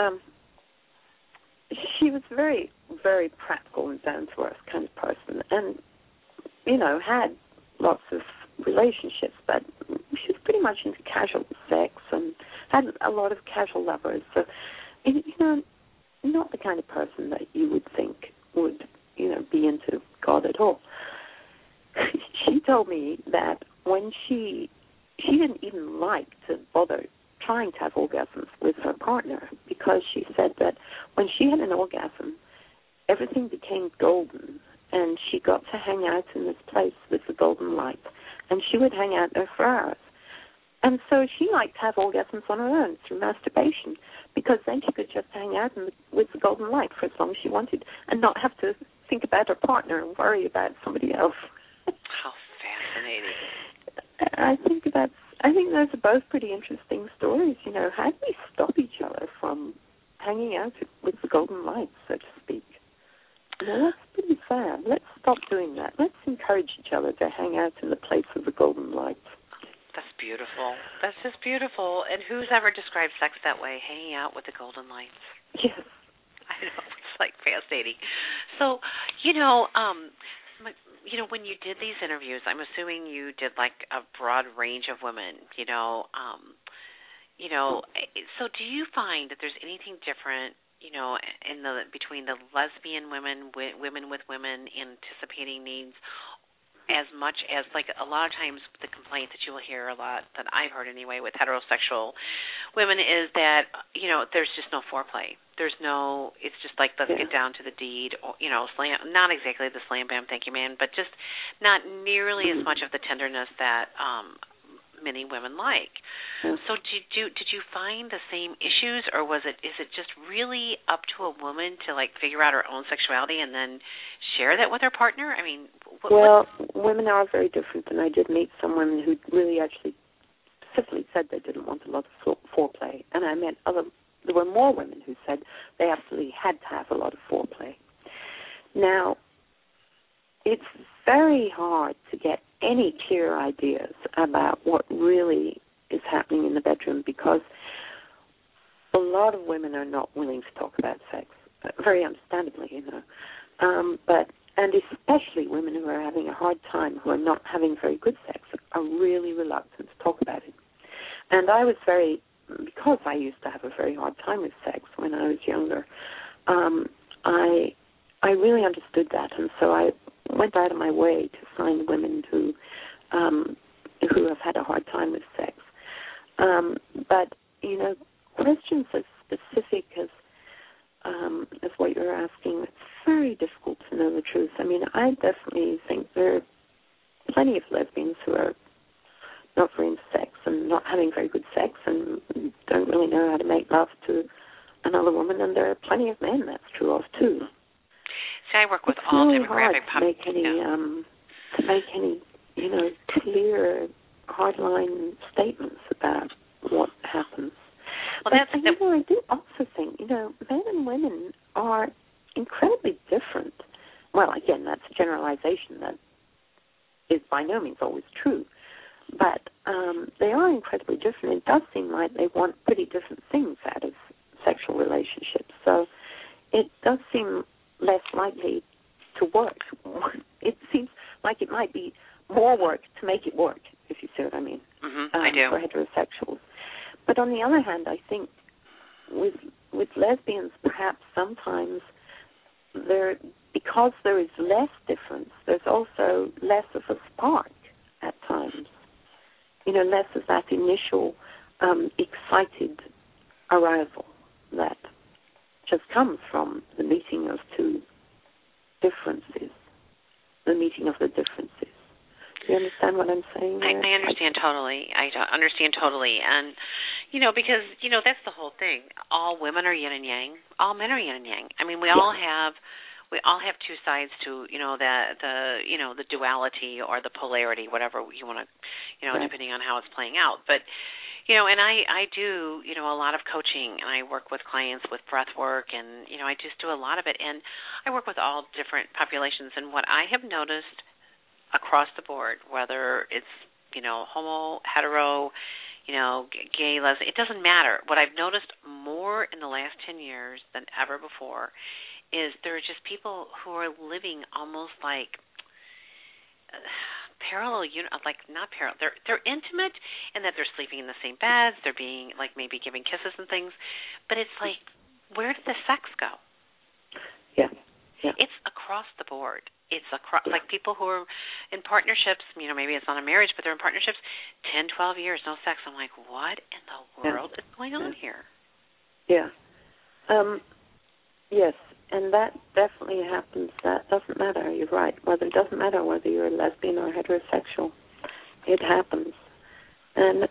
was very, very practical and down-to-earth kind of person, and, had lots of relationships, but she was pretty much into casual sex and had a lot of casual lovers. So, not the kind of person that you would think would, be into God at all. She told me that when she didn't even like to bother trying to have orgasms with her partner, because she said that when she had an orgasm, everything became golden, and she got to hang out in this place with the golden light, and she would hang out there for hours. And so she liked to have orgasms on her own through masturbation, because then she could just hang out with the golden light for as long as she wanted and not have to think about her partner and worry about somebody else. How fascinating. I think those are both pretty interesting stories. How do we stop each other from hanging out with the golden light, so to speak? That's pretty sad. Let's stop doing that. Let's encourage each other to hang out in the place of the golden light. That's beautiful. That's just beautiful. And who's ever described sex that way, hanging out with the golden lights? Yes. I know. It's fascinating. So, when you did these interviews, I'm assuming you did a broad range of women, so do you find that there's anything different, between the lesbian women with women anticipating needs, as much as a lot of times the complaint that you will hear a lot, that I've heard anyway, with heterosexual women is that, there's just no foreplay. It's just let's get down to the deed, or, slam, not exactly the slam, bam, thank you, man, but just not nearly as much of the tenderness that many women like. So did you find the same issues, or is it just really up to a woman to figure out her own sexuality and then share that with her partner? I mean, women are very different, and I did meet someone who really actually specifically said they didn't want a lot of foreplay, and I met there were more women who said they absolutely had to have a lot of foreplay. Now, it's very hard to get any clear ideas about what really is happening in the bedroom, because a lot of women are not willing to talk about sex, very understandably, and especially women who are having a hard time, who are not having very good sex, are really reluctant to talk about it. And I was because I used to have a very hard time with sex when I was younger, I really understood that, and so I went out of my way to find women who have had a hard time with sex. But questions as specific as what you're asking, it's very difficult to know the truth. I mean, I definitely think there are plenty of lesbians who are not very into sex and not having very good sex and don't really know how to make love to another woman, and there are plenty of men that's true of too. See, I work with it's all really demographic populations. To make any clear, hardline statements about what happens. Well, but I do also think men and women are incredibly different. Well, again, that's a generalization that is by no means always true. But they are incredibly different. It does seem like they want pretty different things out of sexual relationships. So it does seem less likely to work. It seems like it might be more work to make it work, if you see what I mean. Mm-hmm, I do. For heterosexuals. But on the other hand, I think with lesbians, perhaps sometimes because there is less difference, there's also less of a spark at times. Less of that initial excited arousal that just comes from the meeting of two differences, the meeting of the differences. Do you understand what I'm saying there? I understand totally. I understand totally. And, because, that's the whole thing. All women are yin and yang. All men are yin and yang. I mean, we all have two sides to, the duality or the polarity, whatever you want to, right. Depending on how it's playing out. But, and I do, a lot of coaching, and I work with clients with breath work, and, I just do a lot of it. And I work with all different populations. And what I have noticed across the board, whether it's, homo, hetero, gay, lesbian, it doesn't matter. What I've noticed more in the last 10 years than ever before is there are just people who are living almost like parallel, not parallel. They're intimate in that they're sleeping in the same beds. They're being maybe giving kisses and things, but it's like, where did the sex go? Yeah. It's across the board. It's across, like people who are in partnerships, maybe it's not a marriage, but they're in partnerships, 10, 12 years, no sex. I'm like, what in the world is going on here? Yeah. Yes, and that definitely happens. That doesn't matter. You're right. It doesn't matter whether you're a lesbian or heterosexual. It happens. And,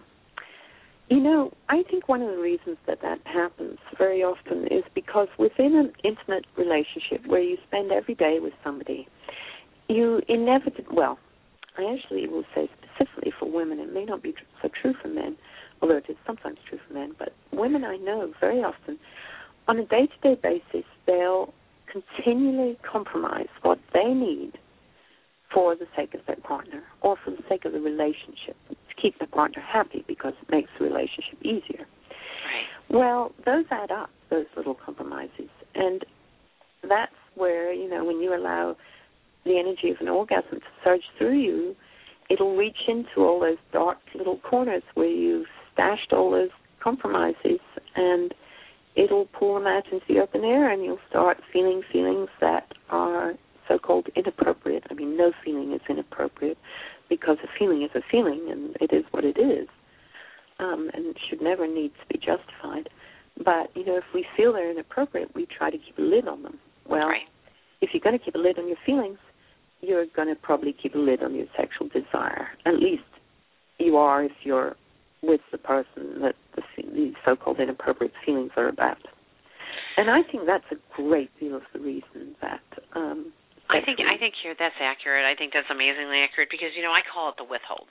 I think one of the reasons that happens very often is because within an intimate relationship where you spend every day with somebody, you inevitably, I actually will say specifically for women, it may not be so true for men, although it is sometimes true for men, but women I know very often, on a day-to-day basis, they'll continually compromise what they need for the sake of their partner or for the sake of the relationship, to keep the partner happy because it makes the relationship easier. Right. Well, those add up, those little compromises. And that's where, when you allow the energy of an orgasm to surge through you, it'll reach into all those dark little corners where you've stashed all those compromises, and it'll pull them out into the open air, and you'll start feeling feelings that are so-called inappropriate. I mean, no feeling is inappropriate because a feeling is a feeling, and it is what it is, and it should never need to be justified. But, if we feel they're inappropriate, we try to keep a lid on them. Well, right. If you're going to keep a lid on your feelings, you're going to probably keep a lid on your sexual desire. At least you are if you're with the person that the so-called inappropriate feelings are about. And I think that's a great deal of the reason that I think that's accurate. I think that's amazingly accurate because, I call it the withholds,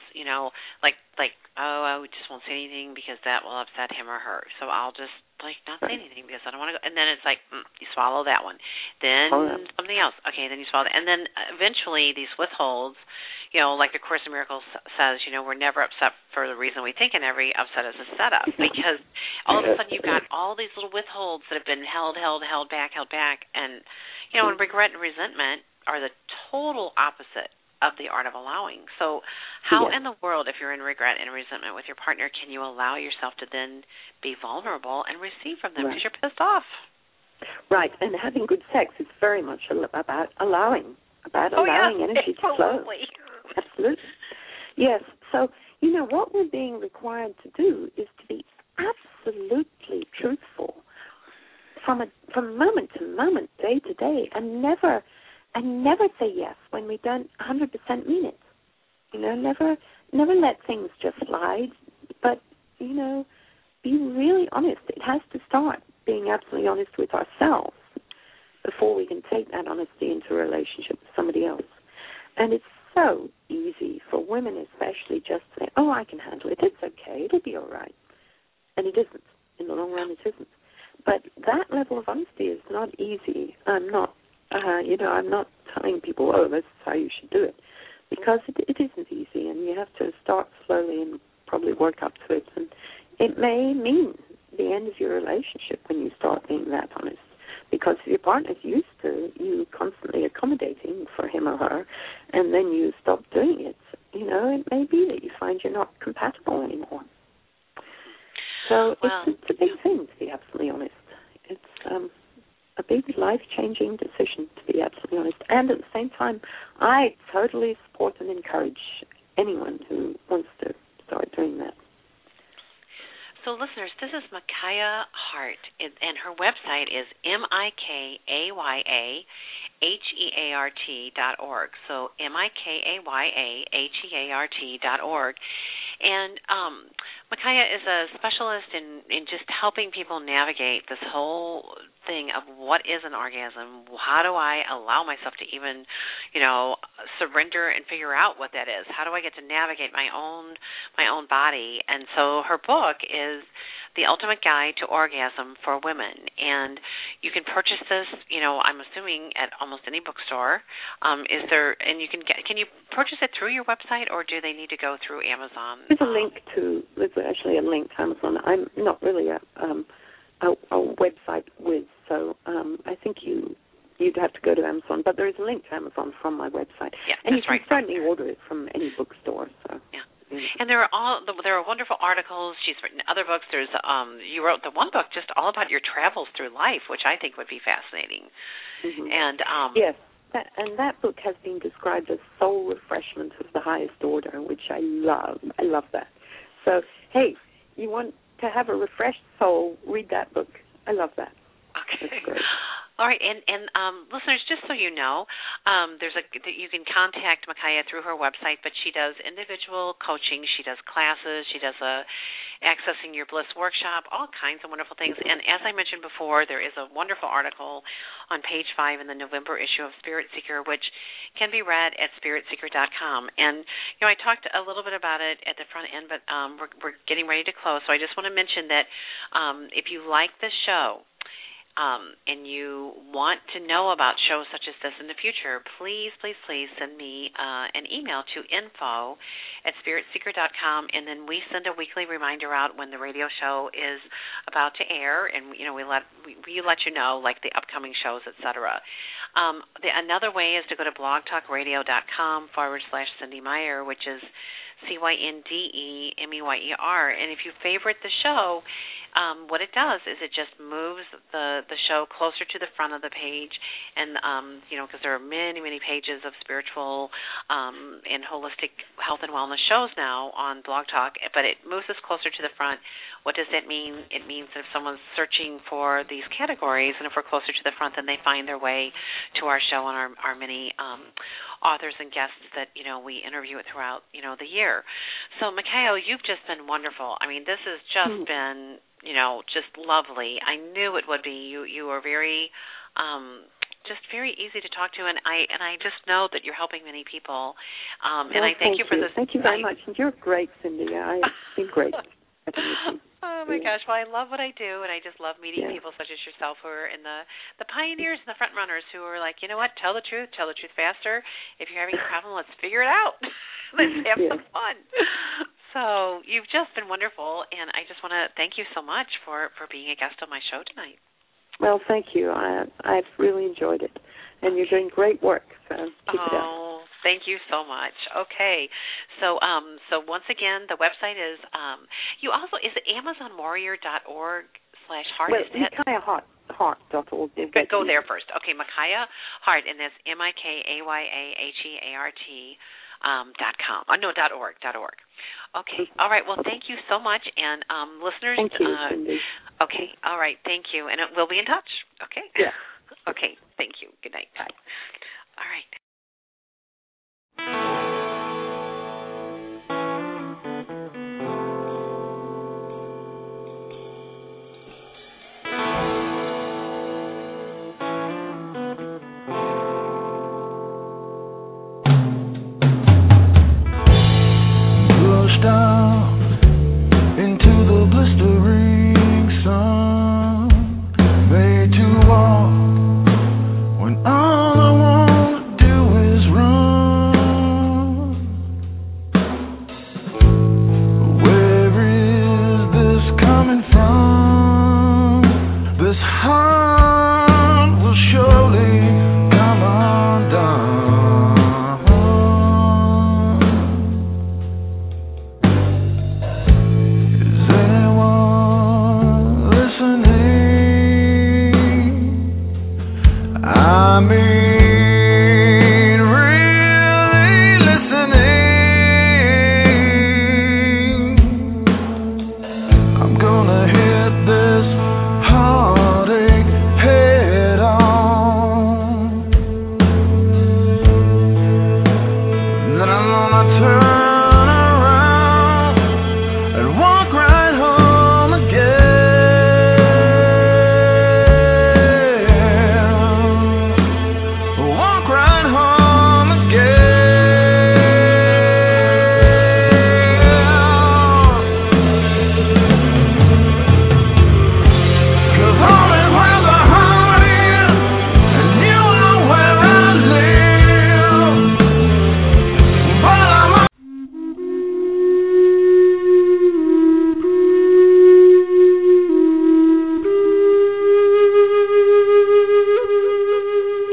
I just won't say anything because that will upset him or her. So I'll just, not say anything because I don't want to go. And then it's like, you swallow that one. Then something else. Okay, then you swallow that. And then eventually these withholds, like the Course in Miracles says, we're never upset for the reason we think, and every upset is a setup because all of a sudden you've got all these little withholds that have been held back. And, and regret and resentment are the total opposite of the art of allowing. So how in the world, if you're in regret and resentment with your partner, can you allow yourself to then be vulnerable and receive from them because you're pissed off? Right, and having good sex is very much about allowing energy to flow. Absolutely. Yes, so, what we're being required to do is to be absolutely truthful from moment to moment, day to day, and never say yes when we don't 100% mean it. Never let things just slide, but, be really honest. It has to start being absolutely honest with ourselves before we can take that honesty into a relationship with somebody else. And it's so easy for women especially just to say, oh, I can handle it. It's okay. It'll be all right. And it isn't. In the long run, it isn't. But that level of honesty is not easy. I'm not, I'm not telling people, oh, this is how you should do it, because it isn't easy, and you have to start slowly and probably work up to it. And it may mean the end of your relationship when you start being that honest, because if your partner's used to you constantly accommodating for him or her, and then you stop doing it, it may be that you find you're not compatible anymore. So it's a big thing, to be absolutely honest. It's a big life-changing decision, to be absolutely honest. And at the same time, I totally support and encourage anyone who wants to start doing that. So, listeners, this is Micaiah Hart, and her website is MIKAYAHEART.org. So, MIKAYAHEART.org. And Micaiah is a specialist in just helping people navigate this whole thing of what is an orgasm, how do I allow myself to even, surrender and figure out what that is, how do I get to navigate my own body. And so her book is The Ultimate Guide to Orgasm for Women, and you can purchase this, I'm assuming at almost any bookstore. Can you purchase it through your website, or do they need to go through Amazon? There's actually a link to Amazon. I'm not really a website whiz, so I think you'd have to go to Amazon, but there is a link to Amazon from my website. Yeah, and you can certainly order it from any bookstore. So. Yeah. And there are wonderful articles. She's written other books. There's you wrote the one book just all about your travels through life, which I think would be fascinating. Mm-hmm. And yes, that book has been described as soul refreshment of the highest order, which I love. I love that. So hey, you want to have a refreshed soul? Read that book. I love that. Okay. That's great. All right, and listeners, just so you know, you can contact Micaiah through her website, but she does individual coaching, she does classes, she does Accessing Your Bliss workshop, all kinds of wonderful things. And as I mentioned before, there is a wonderful article on page 5 in the November issue of Spirit Seeker, which can be read at spiritseeker.com. And I talked a little bit about it at the front end, but we're getting ready to close, so I just want to mention that if you like this show, and you want to know about shows such as this in the future, please send me an email to info@spiritseeker.com, and then we send a weekly reminder out when the radio show is about to air, and we let you know, like the upcoming shows, etc. Another way is to go to blogtalkradio.com/Cindy Meyer, which is CYNDEMEYER, and if you favorite the show, what it does is it just moves the show closer to the front of the page, and because there are many pages of spiritual and holistic health and wellness shows now on Blog Talk, but it moves us closer to the front. What does that mean? It means that if someone's searching for these categories, and if we're closer to the front, then they find their way to our show and our many authors and guests that we interview it throughout the year. So Micaiah, you've just been wonderful. I mean, this has just been just lovely. I knew it would be. You are very just very easy to talk to, and I just know that you're helping many people. And I thank you for this. Thank you very much. And you're great, Cindy. I've been great. Oh my gosh! Well, I love what I do, and I just love meeting people such as yourself who are in the pioneers and the front runners who are like, you know what? Tell the truth faster. If you're having a problem, let's figure it out. Let's have some fun. So you've just been wonderful, and I just want to thank you so much for being a guest on my show tonight. Well, thank you. I've really enjoyed it, and you're doing great work. So keep it up. Thank you so much. Okay, so once again, the website is is it AmazonWarrior.org/heart? Well, MicaiahHart.org. Go there first. Okay, Micaiah Hart, and that's MIKAYAHEART.com. .org. Okay. All right. Well, thank you so much, and listeners. Thank you, Cindy. Okay. All right. Thank you, and we'll be in touch. Okay. Yeah. Okay. Thank you. Good night. Bye. All right.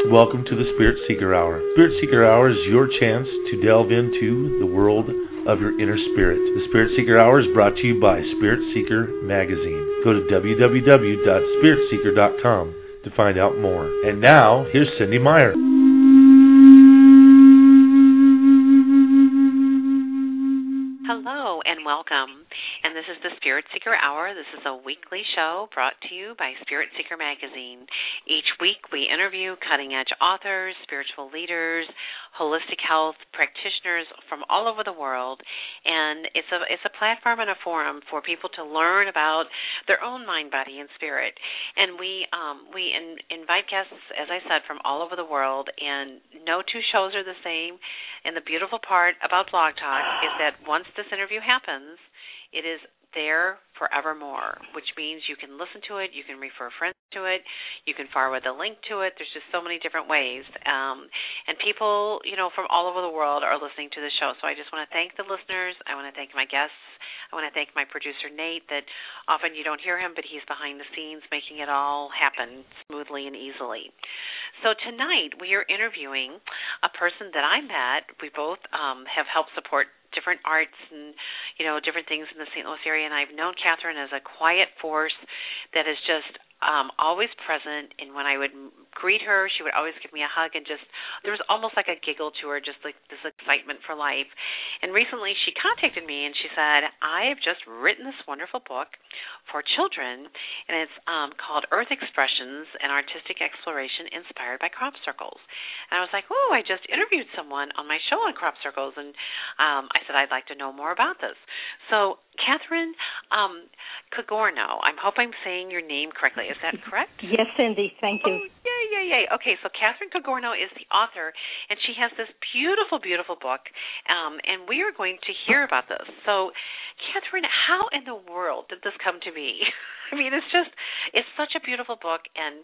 Welcome to the Spirit Seeker Hour. Spirit Seeker Hour is your chance to delve into the world of your inner spirit. The Spirit Seeker Hour is brought to you by Spirit Seeker Magazine. Go to www.spiritseeker.com to find out more. And now, here's Cindy Meyer. Hello and welcome. And this is the Spirit Seeker Hour. This is a weekly show brought to you by Spirit Seeker Magazine. Each week we interview cutting-edge authors, spiritual leaders, holistic health practitioners from all over the world. And it's a platform and a forum for people to learn about their own mind, body, and spirit. And we invite guests, as I said, from all over the world. And no two shows are the same. And the beautiful part about Blog Talk is that once this interview happens, it is there forevermore, which means you can listen to it, you can refer friends to it, you can forward the link to it. There's just so many different ways. And people, from all over the world are listening to the show. So I just want to thank the listeners. I want to thank my guests. I want to thank my producer, Nate, that often you don't hear him, but he's behind the scenes making it all happen smoothly and easily. So tonight we are interviewing a person that I met. We both have helped support different arts and, different things in the St. Louis area, and I've known Catherine as a quiet force that is just always present, and when I would greet her, she would always give me a hug, and just there was almost like a giggle to her, just like this excitement for life. And recently she contacted me and she said, I have just written this wonderful book for children, and it's called Earth Expressions, an Artistic Exploration Inspired by Crop Circles. And I was like, oh, I just interviewed someone on my show on crop circles, and I said, I'd like to know more about this. So Catherine Cogorno, I hope I'm saying your name correctly. Is that correct? Yes, Cindy. Thank you. Oh, yay. Okay, so Catherine Cogorno is the author, and she has this beautiful, beautiful book, and we are going to hear about this. So, Catherine, how in the world did this come to be? I mean, it's such a beautiful book, and,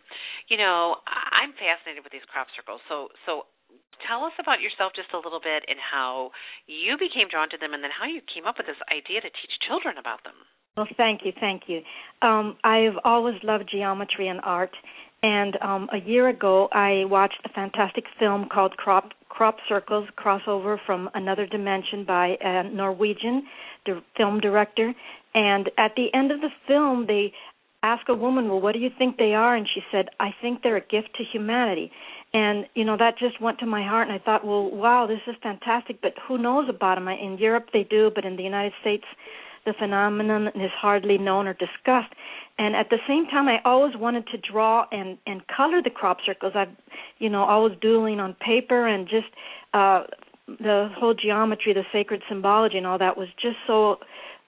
I'm fascinated with these crop circles. So tell us about yourself just a little bit and how you became drawn to them, and then how you came up with this idea to teach children about them. Well, thank you. I've always loved geometry and art, and a year ago I watched a fantastic film called Crop Circles, Crossover from Another Dimension by a Norwegian film director. And at the end of the film, they asked a woman, well, what do you think they are? And she said, I think they're a gift to humanity. And, that just went to my heart, and I thought, well, wow, this is fantastic, but who knows about them? In Europe they do, but in the United States the phenomenon is hardly known or discussed. And at the same time, I always wanted to draw and color the crop circles. I've, always doodling on paper, and just the whole geometry, the sacred symbology and all that was just so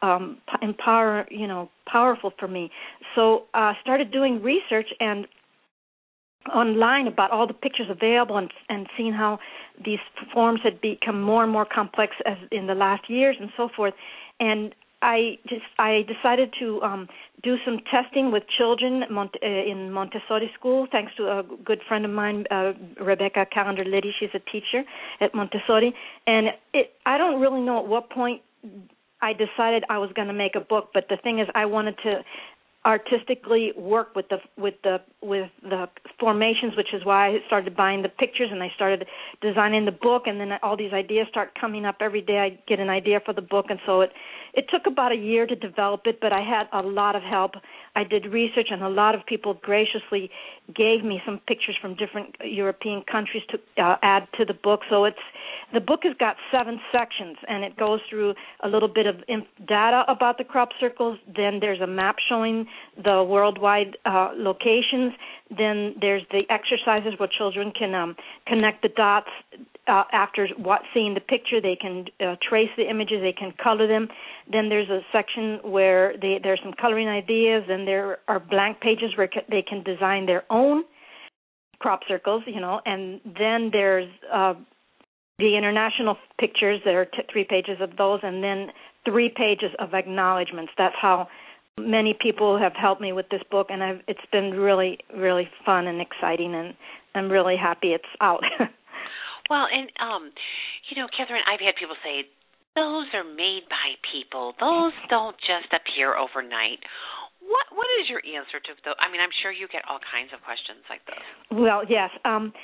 powerful for me. So I started doing research and online about all the pictures available, and seeing how these forms had become more and more complex as in the last years and so forth. And I decided to do some testing with children in Montessori school, thanks to a good friend of mine, Rebecca Calendar-Liddy. She's a teacher at Montessori. And I don't really know at what point I decided I was going to make a book, but the thing is, I wanted to artistically work with the formations, which is why I started buying the pictures and I started designing the book, and then all these ideas start coming up every day. I get an idea for the book, and so it took about a year to develop it, but I had a lot of help. I did research, and a lot of people graciously gave me some pictures from different European countries to add to the book. So the book has got 7 sections, and it goes through a little bit of data about the crop circles. Then there's a map showing the worldwide locations. Then there's the exercises where children can connect the dots after seeing the picture. They can trace the images. They can color them. Then there's a section where there's some coloring ideas. Then there are blank pages where they can design their own crop circles, and then there's the international pictures. There are 3 pages of those, and then 3 pages of acknowledgments. That's how many people have helped me with this book, and it's been really, really fun and exciting, and I'm really happy it's out. Well, and, Catherine, I've had people say, those are made by people. Those don't just appear overnight. What is your answer to those? I mean, I'm sure you get all kinds of questions like this. Well, yes.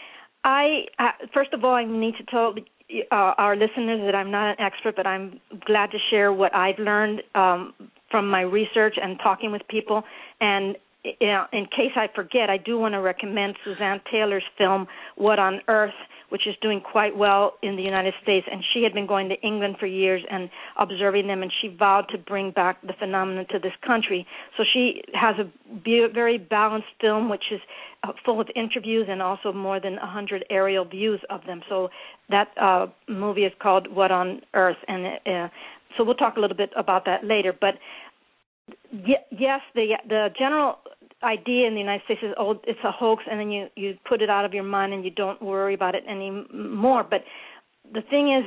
First of all, I need to tell our listeners that I'm not an expert, but I'm glad to share what I've learned from my research and talking with people. And in case I forget, I do want to recommend Suzanne Taylor's film, What on Earth, which is doing quite well in the United States. And she had been going to England for years and observing them, and she vowed to bring back the phenomenon to this country. So she has a very balanced film, which is full of interviews and also more than 100 aerial views of them. So that movie is called What on Earth. And so we'll talk a little bit about that later. But yes, the general idea in the United States is, oh, it's a hoax, and then you put it out of your mind and you don't worry about it anymore. But the thing is,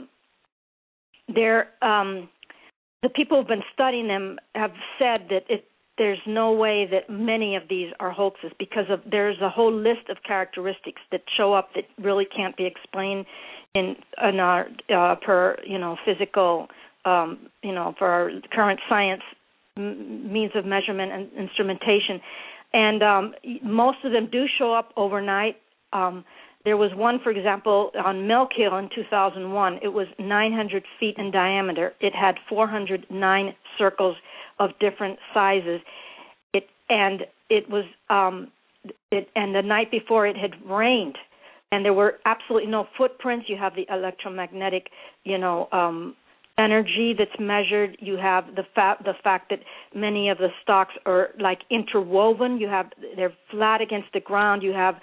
the people who've been studying them have said that there's no way that many of these are hoaxes, because there's a whole list of characteristics that show up that really can't be explained in our physical for our current science means of measurement and instrumentation. And most of them do show up overnight. There was one, for example, on Milk Hill in 2001. It was 900 feet in diameter. It had 409 circles of different sizes. And the night before it had rained, and there were absolutely no footprints. You have the electromagnetic, energy that's measured. You have the fact that many of the stalks are like interwoven. They're flat against the ground. You have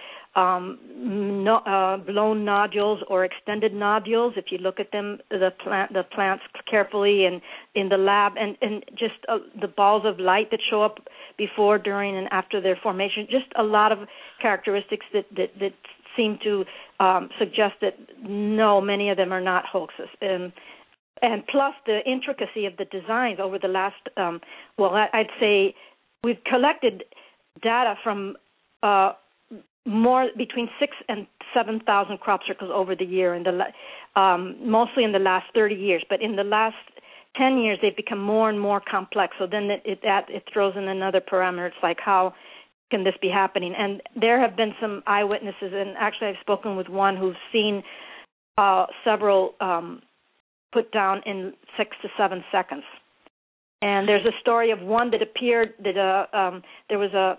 blown nodules or extended nodules. If you look at them, the plants carefully and in the lab, and just the balls of light that show up before, during, and after their formation. Just a lot of characteristics that seem to suggest that no, many of them are not hoaxes. And plus the intricacy of the designs over the last, I'd say we've collected data from more between 6,000 and 7,000 crop circles over the year, mostly in the last 30 years. But in the last 10 years, they've become more and more complex. So then it throws in another parameter. It's like, how can this be happening? And there have been some eyewitnesses, and actually I've spoken with one who's seen several put down in 6 to 7 seconds. And there's a story of one that appeared that there was a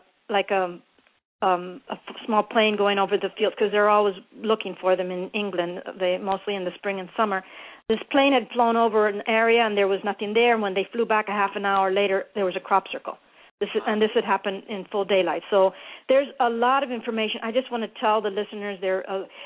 small plane going over the fields, because they're always looking for them in England, mostly in the spring and summer. This plane had flown over an area and there was nothing there, and when they flew back a half an hour later, there was a crop circle. This had happened in full daylight. So there's a lot of information. I just want to tell the listeners there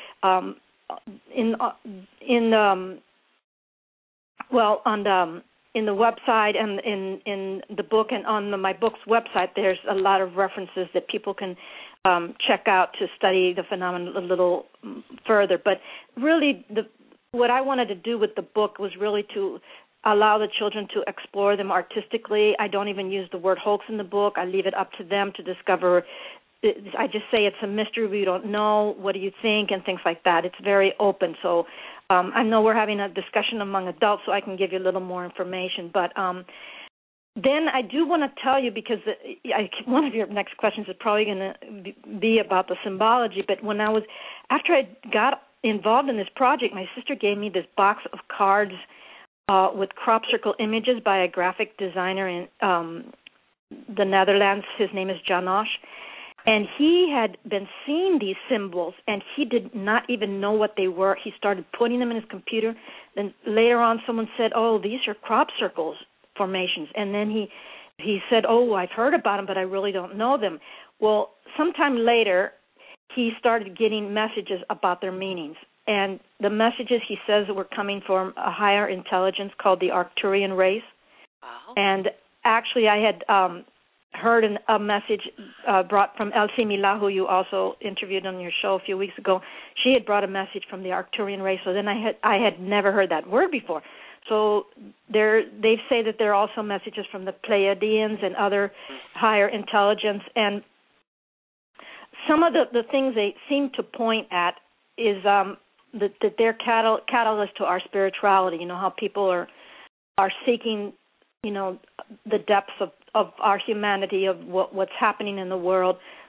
in the website and in the book, and on my book's website, there's a lot of references that people can check out to study the phenomenon a little further. But really, what I wanted to do with the book was really to allow the children to explore them artistically. I don't even use the word hoax in the book. I leave it up to them to discover. I just say it's a mystery. We don't know. What do you think? And things like that. It's very open. So I know we're having a discussion among adults, so I can give you a little more information. But then I do want to tell you, because one of your next questions is probably going to be about the symbology. But after I got involved in this project, my sister gave me this box of cards with crop circle images by a graphic designer in the Netherlands. His name is Janosch. And he had been seeing these symbols, and he did not even know what they were. He started putting them in his computer. Then later on, someone said, "Oh, these are crop circles formations." And then he said, "Oh, I've heard about them, but I really don't know them." Well, sometime later, he started getting messages about their meanings. And the messages, he says, were coming from a higher intelligence called the Arcturian race. Wow. And actually, I had heard a message brought from Elsie Mila, who you also interviewed on your show a few weeks ago. She had brought a message from the Arcturian race. So then I had never heard that word before. So they say that there are also messages from the Pleiadians and other higher intelligence. And some of the things they seem to point at is that they're catalyst to our spirituality. You know, how people are seeking, the depths of our humanity, of what's happening in the world.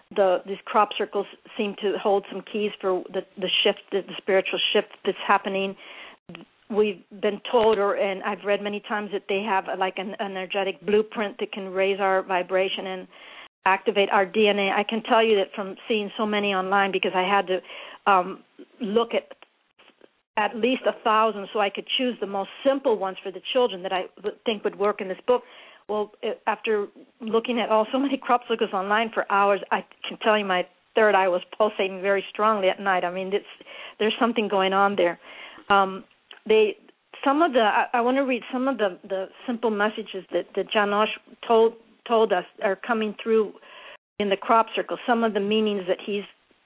these crop circles seem to hold some keys for the shift, the spiritual shift that's happening. We've been told, and I've read many times, that they have like an energetic blueprint that can raise our vibration and activate our DNA. I can tell you that from seeing so many online, because I had to look at least 1,000 so I could choose the most simple ones for the children that I think would work in this book. Well, after looking at so many crop circles online for hours, I can tell you my third eye was pulsating very strongly at night. I mean, there's something going on there. I want to read some of the simple messages that Janosch told us are coming through in the crop circle. Some of the meanings that he's,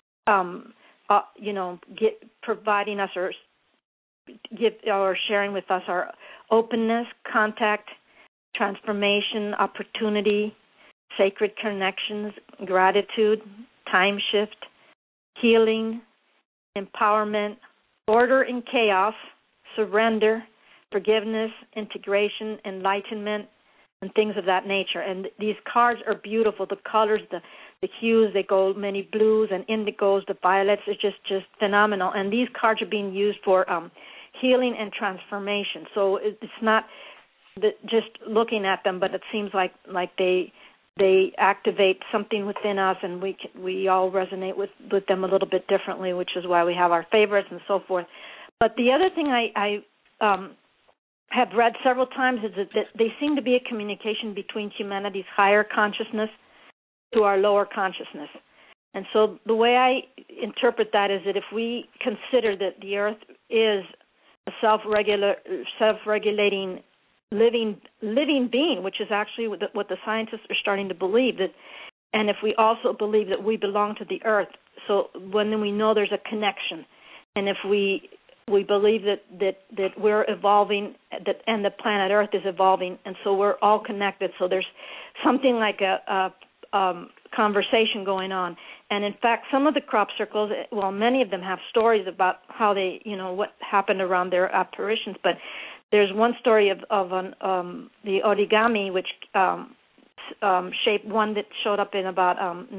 providing us or sharing with us are openness, contact, transformation, opportunity, sacred connections, gratitude, time shift, healing, empowerment, order in chaos, surrender, forgiveness, integration, enlightenment, and things of that nature. And these cards are beautiful. The colors, the hues, they go many blues and indigos, the violets, it's just phenomenal. And these cards are being used for healing and transformation. So it's not just looking at them, but it seems like they activate something within us, and we all resonate with them a little bit differently, which is why we have our favorites and so forth. But the other thing I have read several times is that they seem to be a communication between humanity's higher consciousness to our lower consciousness. And so the way I interpret that is that if we consider that the Earth is a self-regulating living being, which is actually what the scientists are starting to believe, that, and if we also believe that we belong to the Earth, so when we know there's a connection, and if we believe that we're evolving, and the planet Earth is evolving, and so we're all connected. So there's something like a conversation going on. And in fact, some of the crop circles, well, many of them have stories about how they, what happened around their apparitions. But there's one story of the origami, which shaped one that showed up in about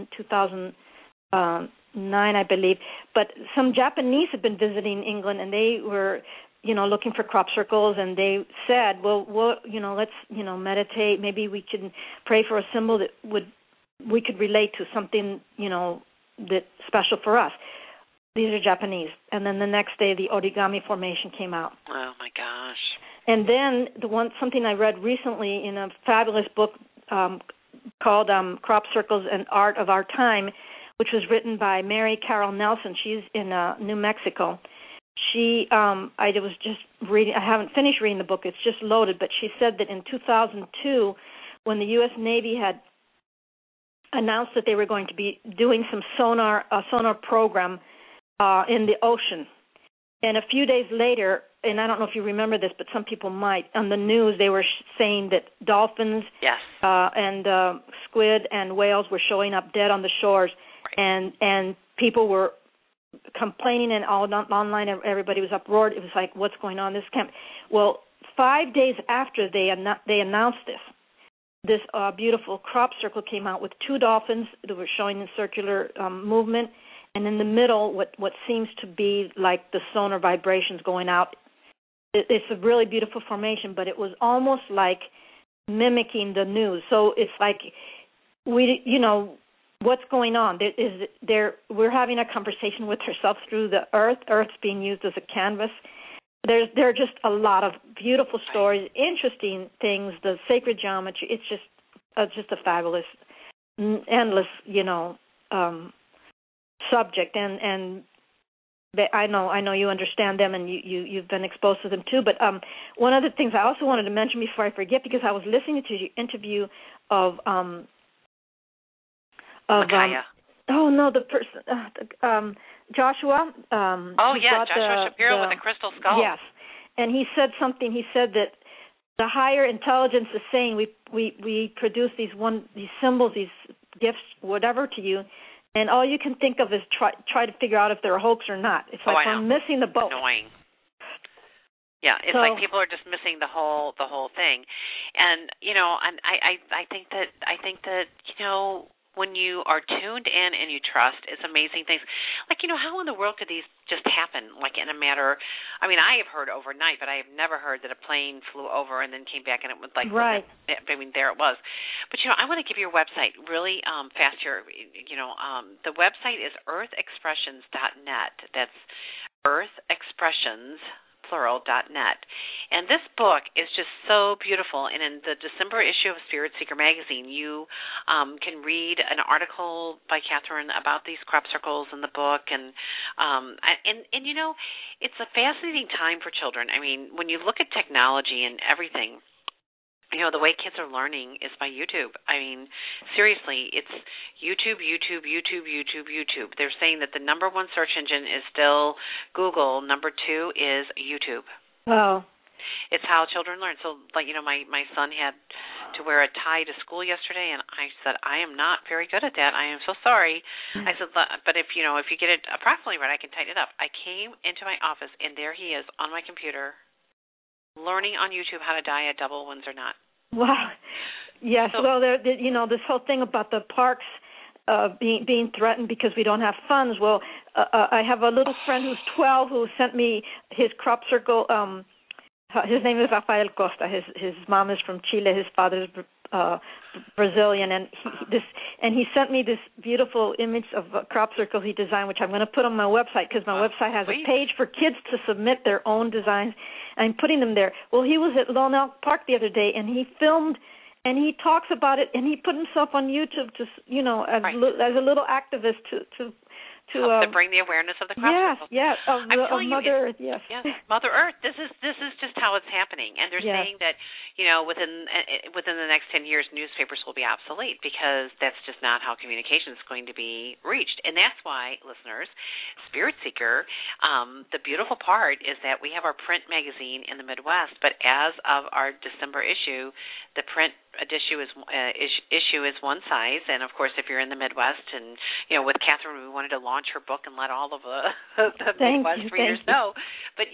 2009, I believe. But some Japanese had been visiting England, and they were, looking for crop circles, and they said, well, let's, meditate. Maybe we can pray for a symbol that we could relate to something, that's special for us. These are Japanese. And then the next day, the origami formation came out. Oh, my gosh. And then something I read recently in a fabulous book called Crop Circles and Art of Our Time, which was written by Mary Carol Nelson. She's in New Mexico. She, I was just reading, I haven't finished reading the book, it's just loaded, but she said that in 2002, when the U.S. Navy had announced that they were going to be doing some sonar program in the ocean. And a few days later, and I don't know if you remember this, but some people might, on the news they were saying that dolphins and squid and whales were showing up dead on the shores, and people were complaining, and all online everybody was uproared. It was like, what's going on in this camp? Well, 5 days after they announced this beautiful crop circle came out with two dolphins that were showing in circular movement, and in the middle what seems to be like the sonar vibrations going out. It's a really beautiful formation, but it was almost like mimicking the news. So it's like what's going on? We're having a conversation with ourselves through the Earth. Earth's being used as a canvas. There are just a lot of beautiful stories, interesting things, the sacred geometry. It's just a fabulous, endless, subject. And I know you understand them, and you've been exposed to them too. But one of the things I also wanted to mention before I forget, because I was listening to your interview of Micaiah. The person, Joshua. Joshua Shapiro with the crystal skull. Yes, and he said something. He said that the higher intelligence is saying we produce these symbols, these gifts, whatever to you, and all you can think of is try to figure out if they're a hoax or not. It's like we're missing the boat. Annoying. Yeah, it's like people are just missing the whole thing, and and I think that when you are tuned in and you trust, it's amazing things. Like, how in the world could these just happen, like in a matter, I have heard overnight, but I have never heard that a plane flew over and then came back and it was like, right. There it was. But, I want to give your website really fast here. The website is earthexpressions.net. That's earthexpressions, plural.net. And this book is just so beautiful. And in the December issue of Spirit Seeker magazine, you can read an article by Catherine about these crop circles in the book. And it's a fascinating time for children. When you look at technology and everything, the way kids are learning is by YouTube. Seriously, it's YouTube. They're saying that the number one search engine is still Google. Number two is YouTube. Wow. It's how children learn. So, my son had to wear a tie to school yesterday, and I said, I am not very good at that. I am so sorry. I said, but if you get it approximately right, I can tighten it up. I came into my office, and there he is on my computer, learning on YouTube how to dye a double Windsor knot. Wow. Yes. So, this whole thing about the parks being threatened because we don't have funds. Well, I have a little friend who's 12 who sent me his crop circle. His name is Rafael Costa. His mom is from Chile. His father is Brazilian, and he sent me this beautiful image of a crop circle he designed, which I'm going to put on my website because my website has a page for kids to submit their own designs. I'm putting them there. Well, he was at Lone Elk Park the other day, and he filmed, and he talks about it, and he put himself on YouTube to, as a little activist to bring the awareness of the crop circle. Yes, of Mother Earth. Yes, Mother Earth. This is just how it's happening, and they're saying that within the next 10 years, newspapers will be obsolete because that's just not how communication is going to be reached, and that's why, listeners, Spirit Seeker. The beautiful part is that we have our print magazine in the Midwest, but as of our December issue, the print issue is one size, and of course, if you're in the Midwest, and with Catherine, we wanted to launch her book and let all of the Midwest readers know. But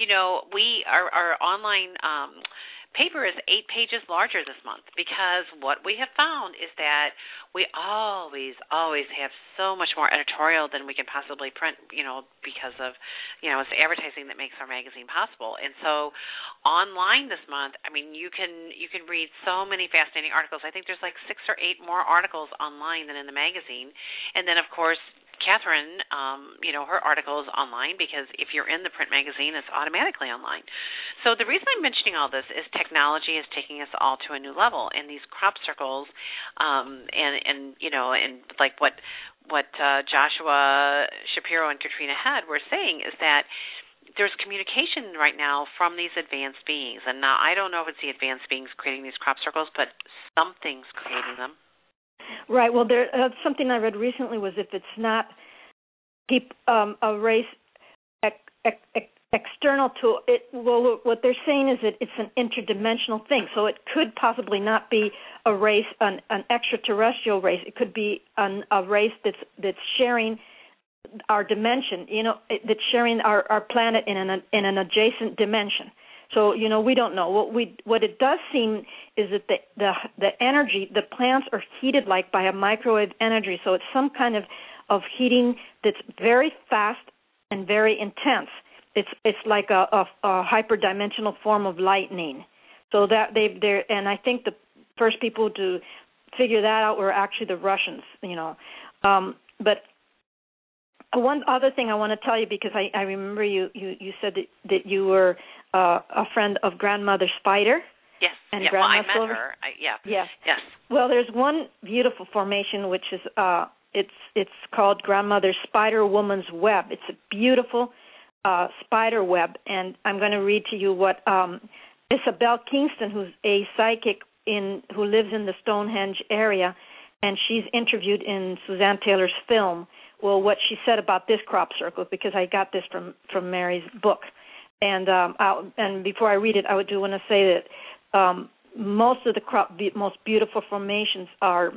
our online paper is 8 pages larger this month because what we have found is that we always have so much more editorial than we can possibly print, because of, it's the advertising that makes our magazine possible. And so online this month, you can read so many fascinating articles. I think there's like 6 or 8 more articles online than in the magazine. And then, of course, Catherine, her article is online because if you're in the print magazine, it's automatically online. So the reason I'm mentioning all this is technology is taking us all to a new level, and these crop circles, and like what Joshua Shapiro and Katrina Head were saying is that there's communication right now from these advanced beings, and now I don't know if it's the advanced beings creating these crop circles, but something's creating them. Right. Well, there something I read recently was if it's not a race external to it. Well, what they're saying is that it's an interdimensional thing. So it could possibly not be a race, an extraterrestrial race. It could be a race that's sharing our dimension. That's sharing our planet in an adjacent dimension. So, we don't know. What it does seem is that the energy, the plants are heated like by a microwave energy. So it's some kind of heating that's very fast and very intense. It's like a hyperdimensional form of lightning. So that and I think the first people to figure that out were actually the Russians. But one other thing I want to tell you, because I remember you said that you were a friend of Grandmother Spider. Yes. And yeah. Grandma Well, I met Silver. her. Yes. Well, there's one beautiful formation which is it's called Grandmother Spider Woman's Web. It's a beautiful spider web, and I'm going to read to you what Isabel Kingston, who's a psychic who lives in the Stonehenge area, and she's interviewed in Suzanne Taylor's film. Well, what she said about this crop circle, because I got this from Mary's book. And before I read it, I do want to say that most of the most beautiful formations have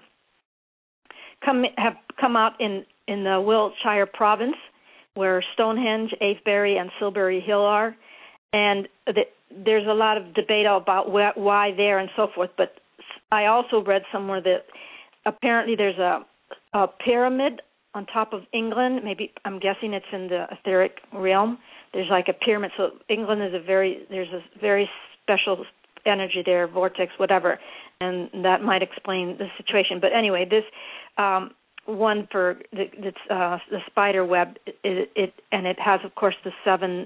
come out in the Wiltshire province, where Stonehenge, Avebury, and Silbury Hill are, and there's a lot of debate about why there and so forth. But I also read somewhere that apparently there's pyramid on top of England. Maybe I'm guessing it's in the etheric realm. There's like a pyramid. So England is there's a very special energy there, vortex, whatever, and that might explain the situation. But anyway, this one for the spider web, and it has, of course, the 7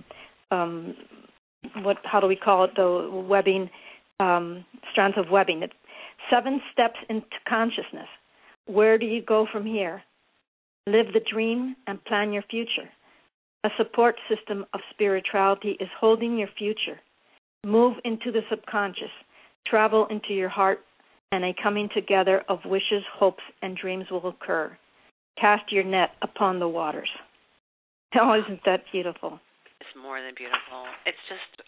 how do we call it? The webbing, strands of webbing. It's 7 steps into consciousness. Where do you go from here? Live the dream and plan your future. A support system of spirituality is holding your future. Move into the subconscious. Travel into your heart, and a coming together of wishes, hopes, and dreams will occur. Cast your net upon the waters. Oh, isn't that beautiful? It's more than beautiful. It's just,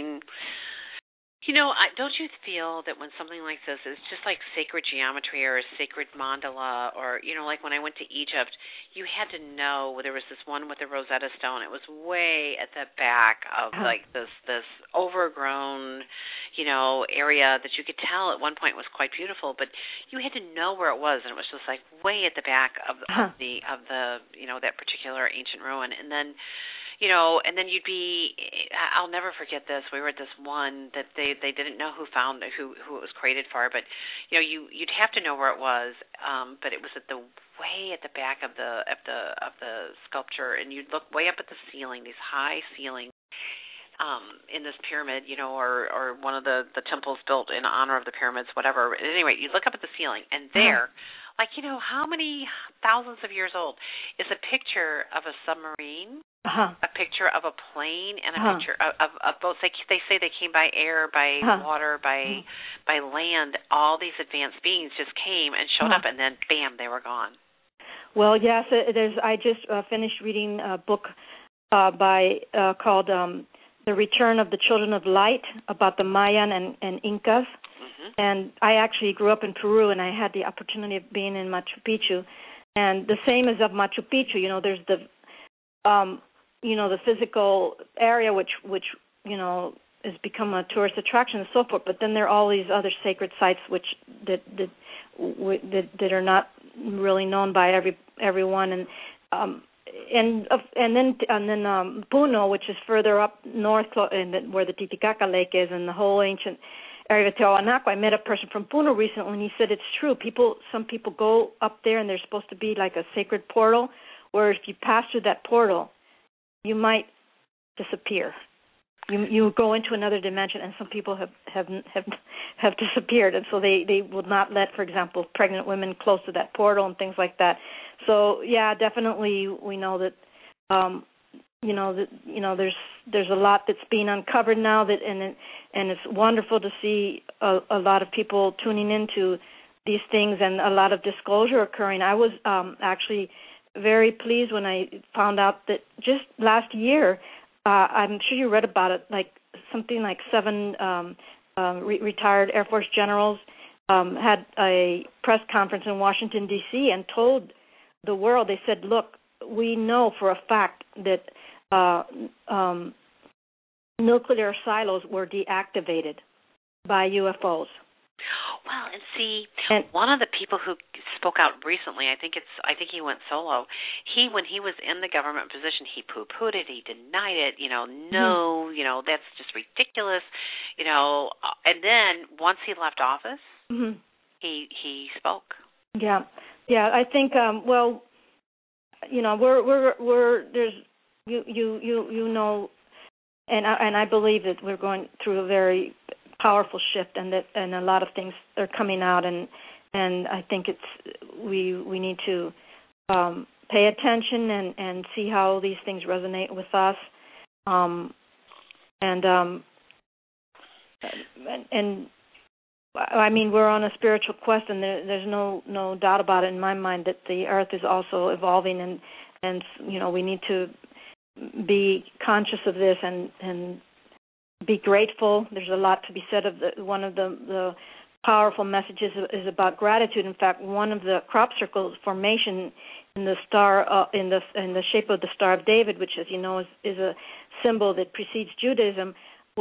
don't you feel that when something like this is just like sacred geometry or a sacred mandala, or, like when I went to Egypt, you had to know there was this one with the Rosetta Stone. It was way at the back of like this overgrown, area that you could tell at one point was quite beautiful, but you had to know where it was, and it was just like way at the back of the that particular ancient ruin. And then and then you'd be, I'll never forget this. We were at this one that they didn't know who found who it was created for, but you'd have to know where it was, but it was at the way at the back of the sculpture, and you'd look way up at the ceiling, these high ceilings, in this pyramid, or one of the temples built in honor of the pyramids, whatever. Anyway, you look up at the ceiling, and there, how many thousands of years old, is a picture of a submarine, a picture of a plane, and a picture of boats. They say they came by air, by water, by land. All these advanced beings just came and showed up, and then, bam, they were gone. Well, yes, I just finished reading a book called The Return of the Children of Light, about the Mayan and Incas. And I actually grew up in Peru, and I had the opportunity of being in Machu Picchu. And the same as of Machu Picchu, there's the the physical area which has become a tourist attraction and so forth. But then there are all these other sacred sites that are not really known by everyone. And then Puno, which is further up north, where the Titicaca Lake is, and the whole ancient area of Tiwanaku. I met a person from Puno recently, and he said it's true. Some people go up there, and there's supposed to be like a sacred portal, where if you pass through that portal, you might disappear. You go into another dimension, and some people have disappeared, and so they will not let, for example, pregnant women close to that portal and things like that. So yeah, definitely we know that there's a lot that's being uncovered now, and it's wonderful to see a lot of people tuning into these things and a lot of disclosure occurring. I was actually very pleased when I found out that just last year, I'm sure you read about it, like something like 7 retired Air Force generals had a press conference in Washington, D.C., and told the world, they said, look, we know for a fact that nuclear silos were deactivated by UFOs. Well, and see, one of the people who spoke out recently, I think he went solo. When he was in the government position, he poo-pooed it, he denied it. That's just ridiculous. And then once he left office, he spoke. Yeah. I think we're there's and I believe that we're going through a very powerful shift, and a lot of things are coming out, and I think we need to pay attention and see how these things resonate with us, and I mean, we're on a spiritual quest, and there's no doubt about it in my mind that the earth is also evolving, and we need to be conscious of this and be grateful. There's a lot to be said of one of the powerful messages is about gratitude. In fact, one of the crop circle formation in the star in the shape of the Star of David, which, as you know, is a symbol that precedes Judaism. Well,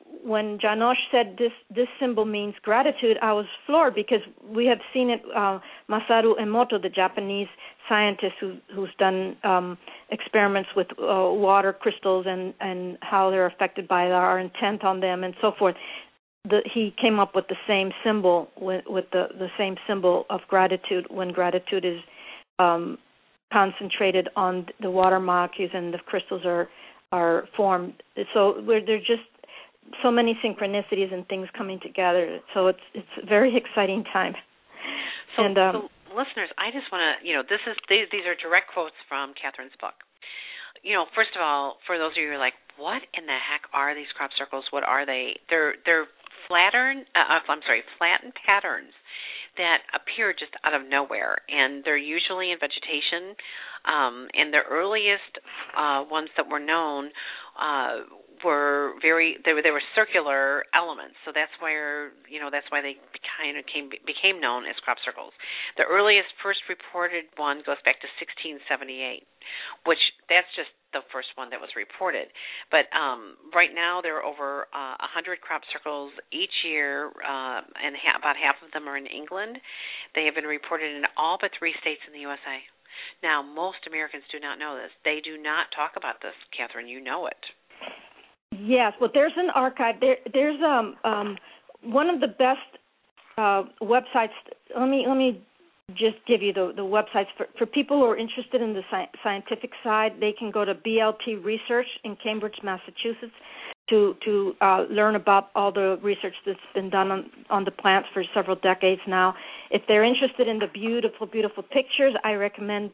when Janosch said this symbol means gratitude, I was floored because we have seen it. Masaru Emoto, the Japanese scientist who's done experiments with water crystals and how they're affected by our intent on them and so forth. He came up with the same symbol, with the same symbol of gratitude when gratitude is concentrated on the water molecules and the crystals are formed. So there's just so many synchronicities and things coming together. So it's a very exciting time. So listeners, I just want to, these are direct quotes from Catherine's book. First of all, for those of you who are like, what in the heck are these crop circles? What are they? They're flattened patterns that appear just out of nowhere, and they're usually in vegetation. And the earliest ones that were known were they were circular elements. So that's where they kind of became known as crop circles. The earliest first reported one goes back to 1678, which that's just the first one that was reported. But right now there are over 100 crop circles each year, and about half of them are in England. They have been reported in all but 3 states in the USA. Now, most Americans do not know this. They do not talk about this, Catherine. You know it. Yes. Well, there's an archive. There's one of the best websites. Let me just give you the websites for people who are interested in the scientific side. They can go to BLT Research in Cambridge, Massachusetts, to learn about all the research that's been done on the plants for several decades now. If they're interested in the beautiful, beautiful pictures, I recommend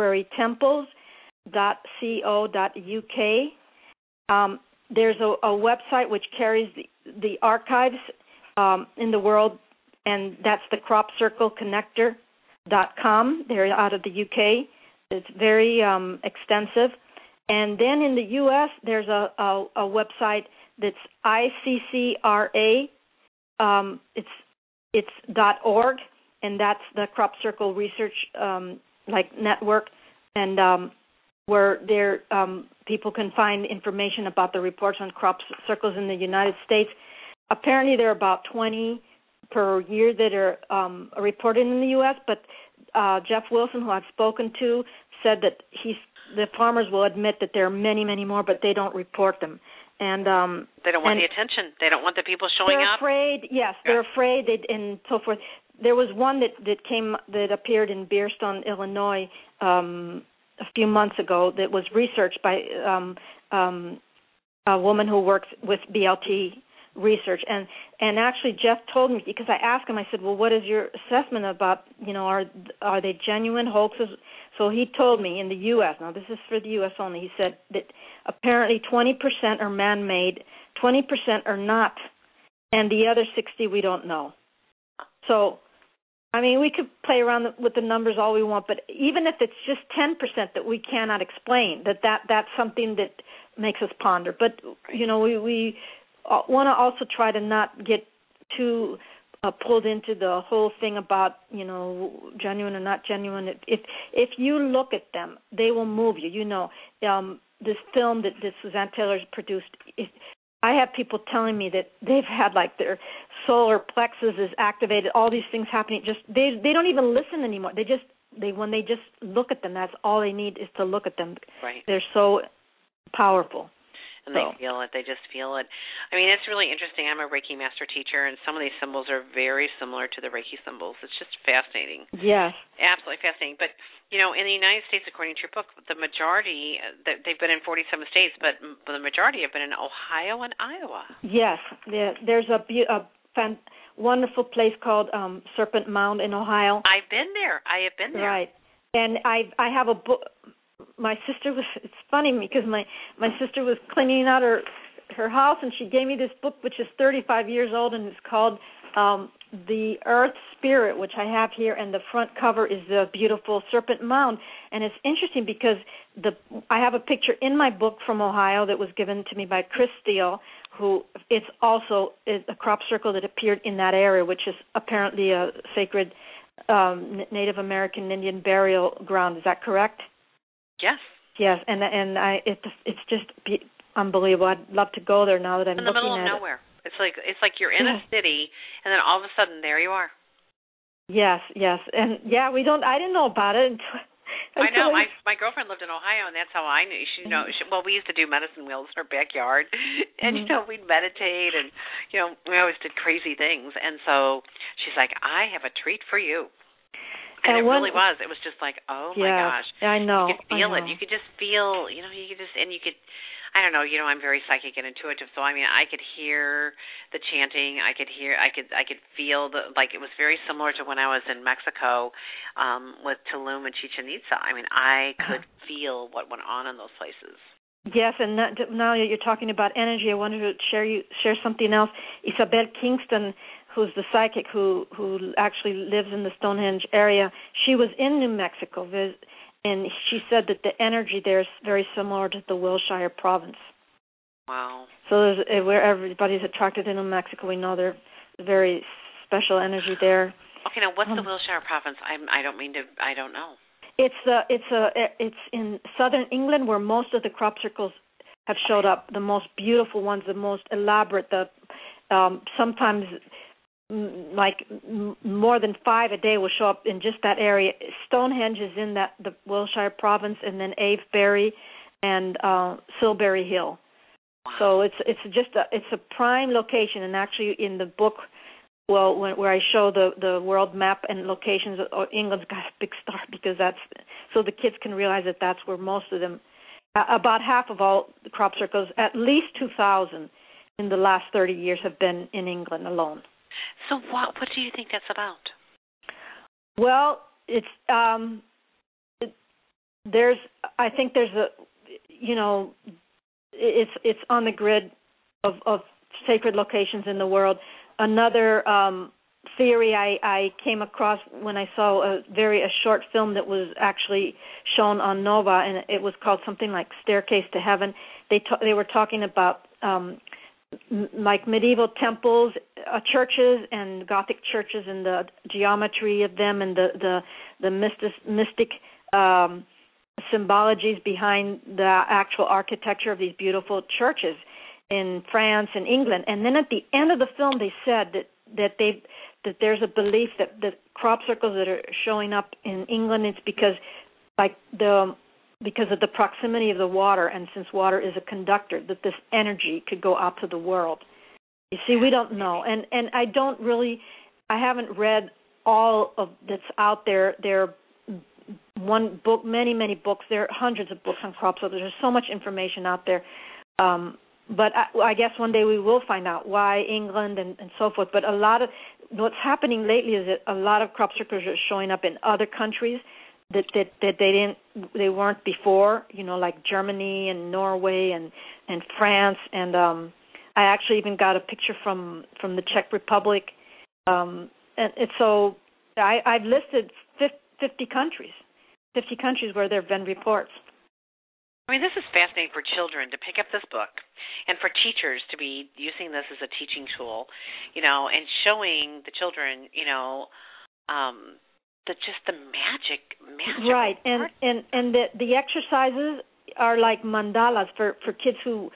temporarytemples.co.uk. There's a website which carries the archives in the world, and that's the CropCircleConnector.com. They're out of the UK. It's very extensive. And then in the U.S., there's a website that's ICCRA. It's .org, and that's the Crop Circle Research network, and where there people can find information about the reports on crop circles in the United States. Apparently, there are about 20 per year that are reported in the U.S., but Jeff Wilson, who I've spoken to, said that the farmers will admit that there are many, many more, but they don't report them. And they don't want the attention. They don't want the people showing up. They're afraid. Yes, they're afraid, and so forth. There was one that appeared in Beerstone, Illinois, a few months ago that was researched by a woman who works with BLT Research, and actually Jeff told me, because I asked him, I said, well, what is your assessment about, are they genuine hoaxes? So he told me in the U.S., now this is for the U.S. only, he said that apparently 20% are man-made, 20% are not, and the other 60 we don't know. So, I mean, we could play around with the numbers all we want, but even if it's just 10% that we cannot explain, that's something that makes us ponder. But, we want to also try to not get too pulled into the whole thing about, genuine or not genuine. If you look at them, they will move you. This film that Suzanne Taylor's produced, I have people telling me that they've had their solar plexus is activated, all these things happening. Just they don't even listen anymore. When they just look at them, that's all they need is to look at them. Right. They're so powerful. And they feel it. They just feel it. I mean, it's really interesting. I'm a Reiki master teacher, and some of these symbols are very similar to the Reiki symbols. It's just fascinating. Yes. Absolutely fascinating. But, in the United States, according to your book, the majority, they've been in 47 states, but the majority have been in Ohio and Iowa. Yes. There's a wonderful place called Serpent Mound in Ohio. I've been there. I have been there. Right. And I have a book. My sister it's funny because my sister was cleaning out her house, and she gave me this book, which is 35 years old, and it's called The Earth Spirit, which I have here, and the front cover is the beautiful Serpent Mound. And it's interesting because I have a picture in my book from Ohio that was given to me by Chris Steele, who it's also a crop circle that appeared in that area, which is apparently a sacred Native American Indian burial ground. Is that correct? Yes. Yes, and it's just unbelievable. I'd love to go there now that I'm in the looking middle of at nowhere. It's like you're in a city, and then all of a sudden there you are. Yes, and I didn't know about it until I know. My girlfriend lived in Ohio, and that's how I knew. Well, we used to do medicine wheels in her backyard, and we'd meditate, and we always did crazy things. And so she's like, "I have a treat for you." And it really was. It was just like, oh my gosh. I know. You could feel it. You could just feel. You could. I don't know. I'm very psychic and intuitive, so I mean, I could hear the chanting. I could feel like it was very similar to when I was in Mexico with Tulum and Chichen Itza. I mean, I could feel what went on in those places. Yes, and now that you're talking about energy, I wanted to share something else. Isabel Kingston, who's the psychic who actually lives in the Stonehenge area, she was in New Mexico, and she said that the energy there is very similar to the Wilshire province. Wow. So where everybody's attracted to New Mexico, we know there's very special energy there. Okay, now what's the Wilshire province? I don't know. It's in southern England where most of the crop circles have showed up. The most beautiful ones, the most elaborate. Sometimes like more than 5 a day will show up in just that area. Stonehenge is in the Wilshire province, and then Avebury and Silbury Hill. Wow. So it's a prime location, and actually in the book, where I show the world map and locations, England's got a big star because that's so the kids can realize that that's where most of them, about half of all the crop circles, at least 2,000 in the last 30 years have been in England alone. So what do you think that's about? Well, it's it's on the grid of sacred locations in the world. Another theory I came across when I saw a short film that was actually shown on Nova, and it was called something like Staircase to Heaven. They were talking about like medieval temples, churches and Gothic churches, and the geometry of them, and the mystic symbologies behind the actual architecture of these beautiful churches in France and England. And then at the end of the film, they said that there's a belief that the crop circles that are showing up in England, it's because of the proximity of the water, and since water is a conductor, that this energy could go out to the world. You see, we don't know, and I haven't read all of that's out there. There are one book, many books. There are hundreds of books on crop circles. There's so much information out there. But I guess one day we will find out why England and so forth. But a lot of what's happening lately is that a lot of crop circles are showing up in other countries that they weren't before, like Germany and Norway and France, and I actually even got a picture from the Czech Republic, and so I've listed 50 countries where there have been reports. I mean, this is fascinating for children to pick up this book, and for teachers to be using this as a teaching tool, and showing the children, the magic. Right, and the exercises are like mandalas for kids who,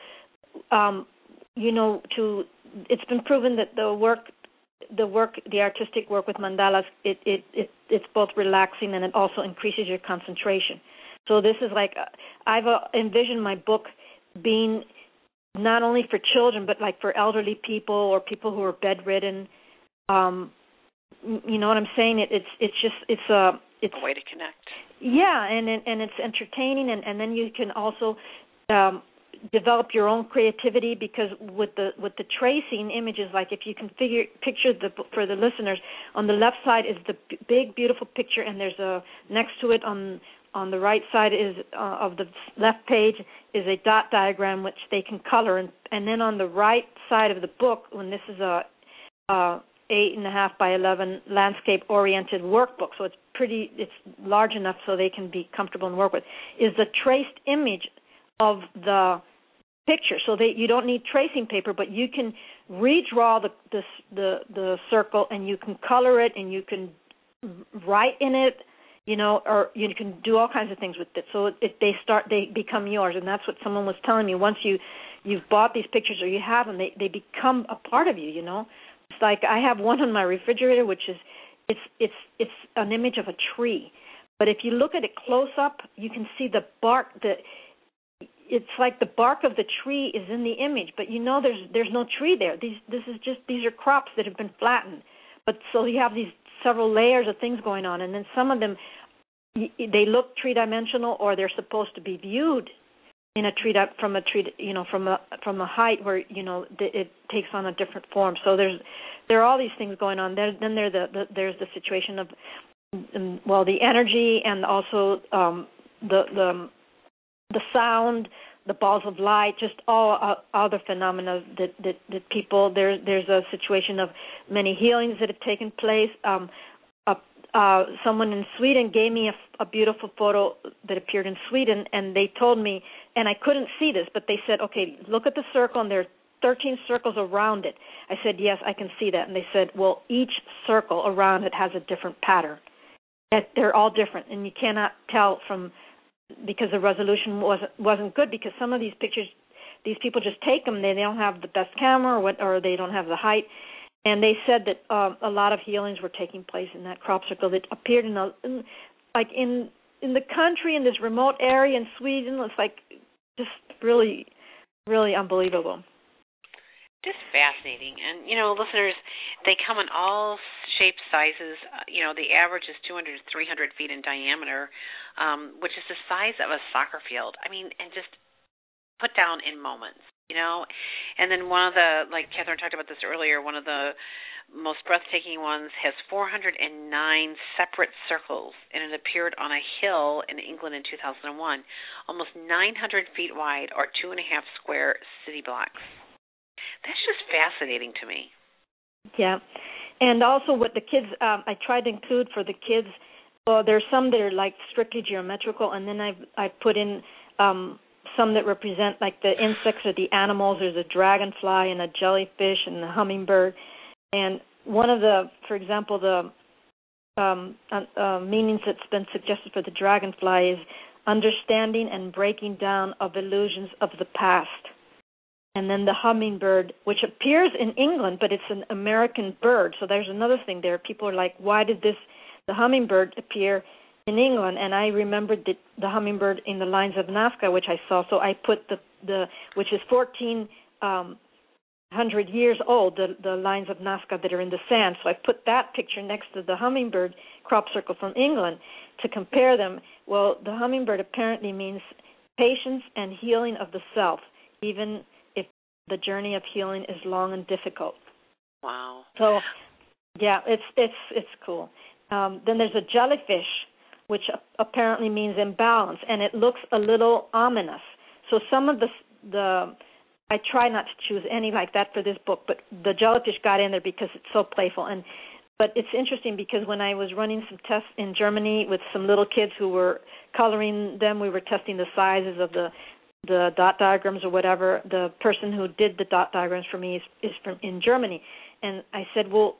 it's been proven that the artistic work with mandalas, it's both relaxing and it also increases your concentration. So this is like, I've envisioned my book being not only for children, but like for elderly people or people who are bedridden. You know what I'm saying? It's a way to connect. Yeah, and it's entertaining, and then you can also develop your own creativity, because with the tracing images, like if you can picture for the listeners, on the left side is the big beautiful picture, and there's next to it on the right side is of the left page is a dot diagram which they can color, and then on the right side of the book, when this is a 8.5 by 11 landscape-oriented workbook, so it's large enough so they can be comfortable and work with, is the traced image of the picture. So you don't need tracing paper, but you can redraw the circle, and you can color it, and you can write in it, or you can do all kinds of things with it. So they become yours, and that's what someone was telling me. Once you you've bought these pictures or you have them, they become a part of you. It's like I have one on my refrigerator, which is it's an image of a tree, but if you look at it close up, you can see the bark. It's like the bark of the tree is in the image, but there's no tree there. These are crops that have been flattened, but so you have these several layers of things going on, and then some of them they look three-dimensional, or they're supposed to be viewed in a tree from a height where it takes on a different form. So there are all these things going on. Then there's the situation of the energy, and also the sound, the balls of light, just all other phenomena that people. There's a situation of many healings that have taken place. Someone in Sweden gave me a beautiful photo that appeared in Sweden, and they told me, and I couldn't see this, but they said, okay, look at the circle, and there are 13 circles around it. I said, yes, I can see that. And they said, well, each circle around it has a different pattern. They're all different, and you cannot tell because the resolution wasn't good, because some of these pictures, these people just take them, they don't have the best camera or they don't have the height. And they said that a lot of healings were taking place in that crop circle that appeared in the country, in this remote area in Sweden. It's like just really, really unbelievable. Just fascinating. And, listeners, they come in all shapes, sizes. The average is 200 to 300 feet in diameter, which is the size of a soccer field. I mean, and just put down in moments. And then one of the, like Catherine talked about this earlier, one of the most breathtaking ones has 409 separate circles, and it appeared on a hill in England in 2001, almost 900 feet wide, or 2.5 square city blocks. That's just fascinating to me. Yeah. And also what the kids, I tried to include for the kids, there's some that are like strictly geometrical, and then I've put in some that represent like the insects or the animals. There's a dragonfly and a jellyfish and a hummingbird. And one of for example, the meanings that's been suggested for the dragonfly is understanding and breaking down of illusions of the past. And then the hummingbird, which appears in England, but it's an American bird. So there's another thing there. People are like, why did the hummingbird appear in England? And I remembered the hummingbird in the lines of Nazca, which I saw. So I put which is 1,400 years old, the lines of Nazca that are in the sand. So I put that picture next to the hummingbird crop circle from England to compare them. Well, the hummingbird apparently means patience and healing of the self, even if the journey of healing is long and difficult. Wow. So, yeah, it's cool. Then there's a jellyfish, which apparently means imbalance, and it looks a little ominous. So some of I try not to choose any like that for this book, but the jellyfish got in there because it's so playful. But it's interesting because when I was running some tests in Germany with some little kids who were coloring them, we were testing the sizes of the dot diagrams or whatever. The person who did the dot diagrams for me is from in Germany, and I said, well,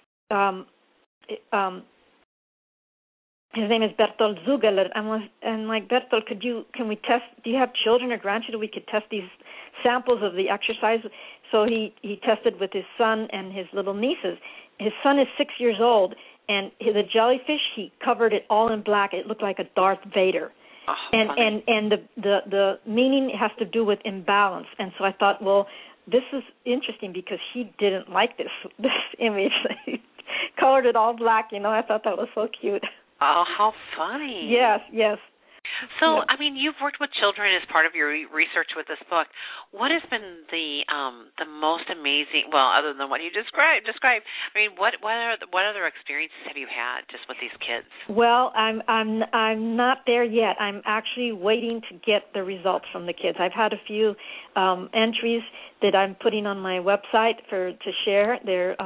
his name is Bertolt Zugeler. I'm like, Bertolt, can we test? Do you have children or grandchildren? We could test these samples of the exercise. So he tested with his son and his little nieces. His son is 6 years old, and the jellyfish, he covered it all in black. It looked like a Darth Vader. Oh, and the meaning has to do with imbalance. And so I thought, well, this is interesting because he didn't like this image. He colored it all black. I thought that was so cute. Oh, how funny. Yes. So, yeah. I mean, you've worked with children as part of your research with this book. What has been the most amazing, well, other than what you described, I mean, what other experiences have you had just with these kids? Well, I'm not there yet. I'm actually waiting to get the results from the kids. I've had a few entries that I'm putting on my website to share their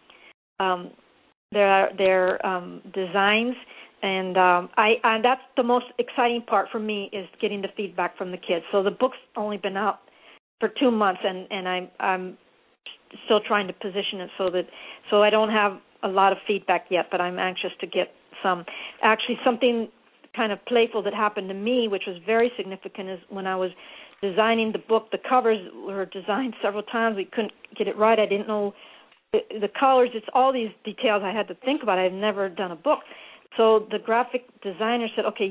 designs. And that's the most exciting part for me is getting the feedback from the kids. So the book's only been out for 2 months, and I'm still trying to position it so I don't have a lot of feedback yet, but I'm anxious to get some. Actually, something kind of playful that happened to me, which was very significant, is when I was designing the book. The covers were designed several times. We couldn't get it right. I didn't know the colors. It's all these details I had to think about. I had never done a book. So the graphic designer said, "Okay,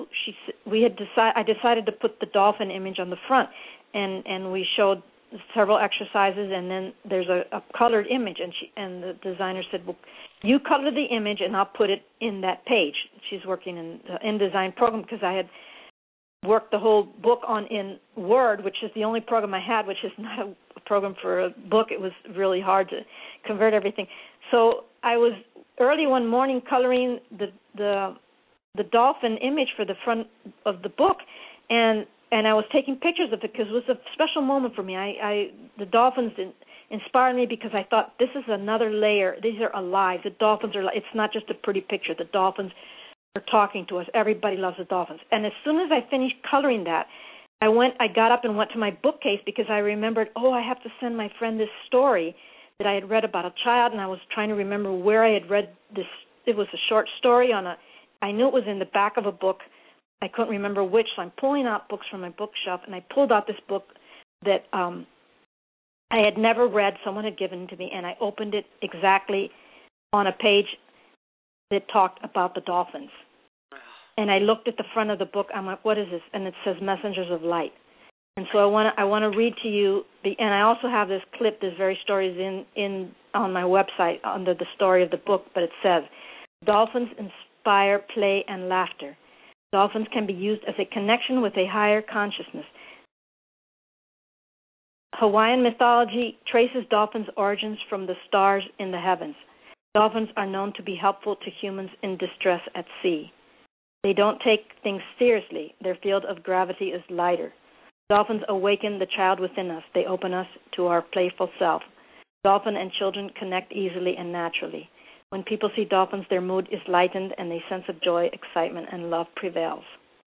I decided to put the dolphin image on the front, and we showed several exercises, and then there's a colored image, and the designer said, well, you color the image, and I'll put it in that page." She's working in the InDesign program because I had worked the whole book in Word, which is the only program I had, which is not a program for a book. It was really hard to convert everything. So I was early one morning coloring the dolphin image for the front of the book, and I was taking pictures of it because it was a special moment for me. The dolphins inspired me because I thought this is another layer. These are alive. The dolphins are. It's not just a pretty picture. The dolphins are talking to us. Everybody loves the dolphins. And as soon as I finished coloring that, I got up and went to my bookcase because I remembered, I have to send my friend this story that I had read about a child, and I was trying to remember where I had read this. It was a short story I knew it was in the back of a book. I couldn't remember which, so I'm pulling out books from my bookshelf, and I pulled out this book that I had never read. Someone had given to me, and I opened it exactly on a page that talked about the dolphins. And I looked at the front of the book. I'm like, what is this? And it says Messengers of Light. And so I want to read to you, and I also have this clip, this very story is in on my website under the story of the book, but it says, dolphins inspire play and laughter. Dolphins can be used as a connection with a higher consciousness. Hawaiian mythology traces dolphins' origins from the stars in the heavens. Dolphins are known to be helpful to humans in distress at sea. They don't take things seriously. Their field of gravity is lighter. Dolphins awaken the child within us. They open us to our playful self. Dolphin and children connect easily and naturally. When people see dolphins, their mood is lightened and a sense of joy, excitement, and love prevails.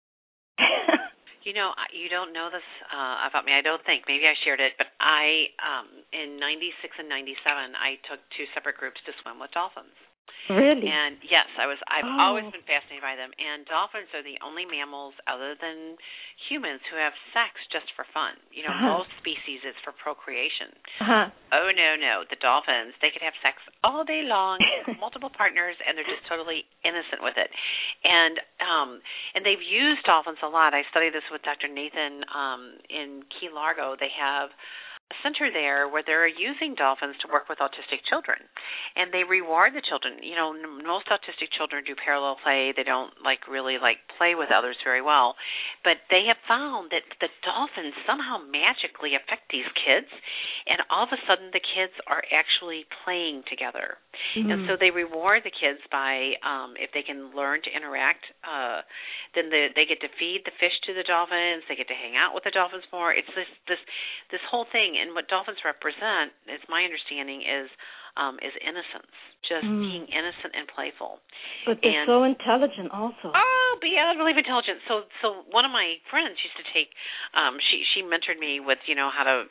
You don't know this about me. I don't think. Maybe I shared it, but I, in 96 and 97, I took 2 separate groups to swim with dolphins. Really? And yes, I've always been fascinated by them. And dolphins are the only mammals other than humans who have sex just for fun. Most species it's for procreation. Oh, no. The dolphins, they could have sex all day long with multiple partners, and they're just totally innocent with it. And they've used dolphins a lot. I studied this with Dr. Nathan in Key Largo. They have a center there where they're using dolphins to work with autistic children, and they reward the children. Most autistic children do parallel play. They don't really play with others very well, but they have found that the dolphins somehow magically affect these kids, and all of a sudden the kids are actually playing together. And so they reward the kids by if they can learn to interact, then they get to feed the fish to the dolphins. They get to hang out with the dolphins more. It's this whole thing. And what dolphins represent, is my understanding, is innocence, just being innocent and playful. But they're so intelligent also. Oh, beyond belief intelligent. So one of my friends used to take, she mentored me with, how to,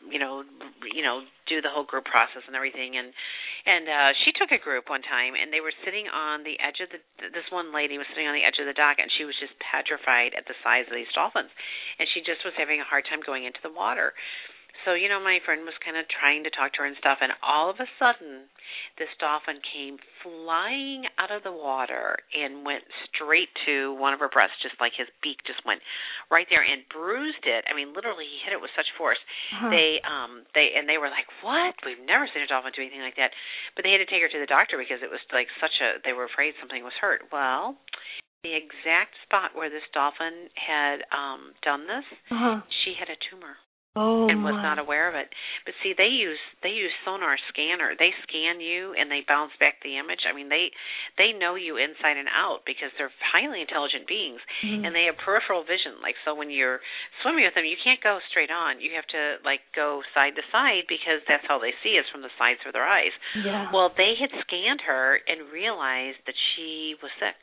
do the whole group process and everything. And she took a group one time, and they were sitting on the edge of this one lady was sitting on the edge of the dock, and she was just petrified at the size of these dolphins. And she just was having a hard time going into the water. So, my friend was kind of trying to talk to her and stuff, and all of a sudden, this dolphin came flying out of the water and went straight to one of her breasts, just like his beak just went right there and bruised it. I mean, literally, he hit it with such force. They were like, "What? We've never seen a dolphin do anything like that." But they had to take her to the doctor because it was they were afraid something was hurt. Well, the exact spot where this dolphin had done this, she had a tumor. And was not aware of it. But see, they use sonar scanner. They scan you and they bounce back the image. I mean, they know you inside and out because they're highly intelligent beings, and they have peripheral vision. So when you're swimming with them, you can't go straight on. You have to go side to side because that's how they see is from the sides of their eyes. Yeah. Well, they had scanned her and realized that she was sick.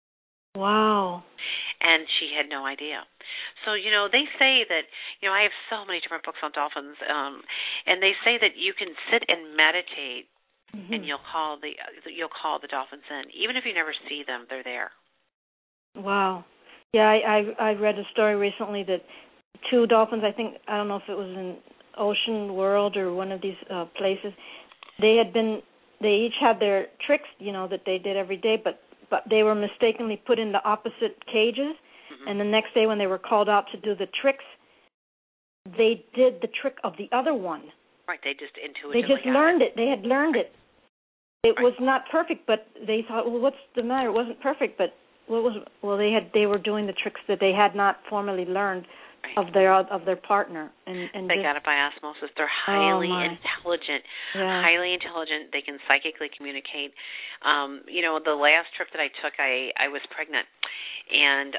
Wow. And she had no idea. So, they say that, I have so many different books on dolphins, and they say that you can sit and meditate, and you'll call the dolphins in. Even if you never see them, they're there. Wow. Yeah, I read a story recently that two dolphins. I don't know if it was in Ocean World or one of these places. They each had their tricks, that they did every day, but they were mistakenly put in the opposite cages. Mm-hmm. And the next day when they were called out to do the tricks, they did the trick of the other one. Right, they just intuitively learned it. They had learned it. It was not perfect, but they thought, well, what's the matter? It wasn't perfect, but they were doing the tricks that they had not formally learned of their partner, and they got it by osmosis. They're highly intelligent. Yeah. Highly intelligent. They can psychically communicate. The last trip that I took, I was pregnant, and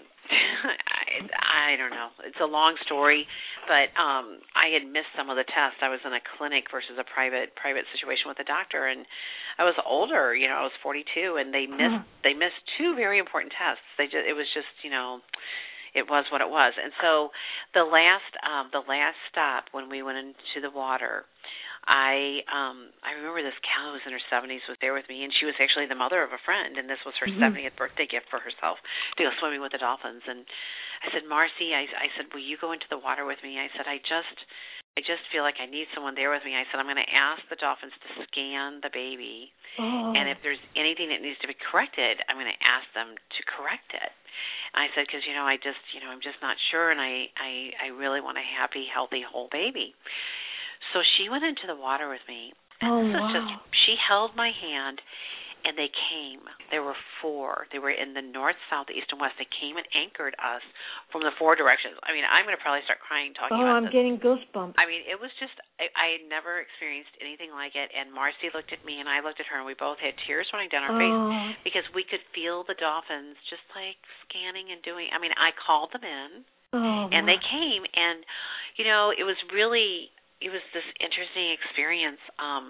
I don't know. It's a long story, but I had missed some of the tests. I was in a clinic versus a private situation with a doctor, and I was older. I was 42, and they missed two very important tests. It was just it was what it was. And so the last stop when we went into the water, I remember this gal who was in her 70s was there with me, and she was actually the mother of a friend, and this was her 70th birthday gift for herself to go swimming with the dolphins. And I said, Marcy, I said, will you go into the water with me? I said, I just feel like I need someone there with me. I said, I'm going to ask the dolphins to scan the baby, and if there's anything that needs to be corrected, I'm going to ask them to correct it. And I said, because, I'm just not sure, and I really want a happy, healthy, whole baby. So she went into the water with me. And she held my hand, and they came. There were four. They were in the north, south, east, and west. They came and anchored us from the four directions. I mean, I'm going to probably start crying talking about this. Oh, I'm getting goosebumps. I mean, it was just, I had never experienced anything like it. And Marcy looked at me, and I looked at her, and we both had tears running down our face because we could feel the dolphins just like scanning and doing. I mean, I called them in, and they came, and, it was this interesting experience.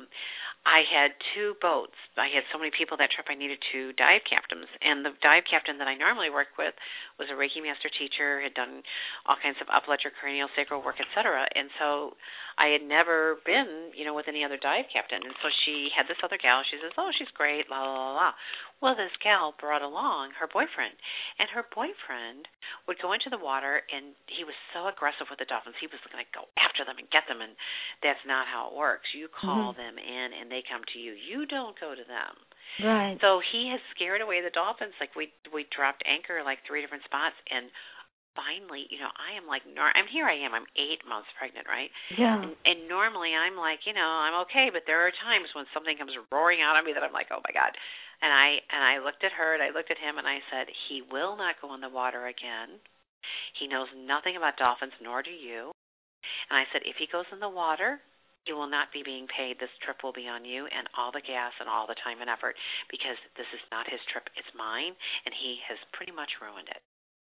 I had two boats. I had so many people that trip I needed two dive captains. And the dive captain that I normally work with was a Reiki master teacher, had done all kinds of upper cranial sacral work, et cetera. And so I had never been, with any other dive captain. And so she had this other gal. She says, oh, she's great, la, la, la, la. Well, this gal brought along her boyfriend. And her boyfriend would go into the water, and he was so aggressive with the dolphins. He was going to go after them and get them, and that's not how it works. You call them in, and they come to you. You don't go to them. Right. So he has scared away the dolphins. Like we dropped anchor like 3 different spots, and finally, I am like, here I am. I'm 8 months pregnant, right? Yeah. And normally I'm like, I'm okay, but there are times when something comes roaring out at me that I'm like, oh my God. And I looked at her and I looked at him and I said, he will not go in the water again. He knows nothing about dolphins, nor do you. And I said, if he goes in the water, you will not be being paid. This trip will be on you and all the gas and all the time and effort, because this is not his trip, it's mine, and he has pretty much ruined it.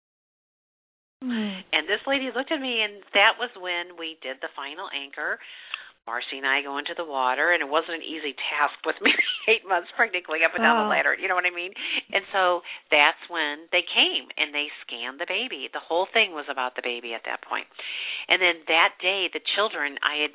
And this lady looked at me, and that was when we did the final anchor. Marcy and I go into the water, and it wasn't an easy task with me 8 months pregnant going up and down the ladder, you know what I mean? And so that's when they came, and they scanned the baby. The whole thing was about the baby at that point. And then that day, the children, I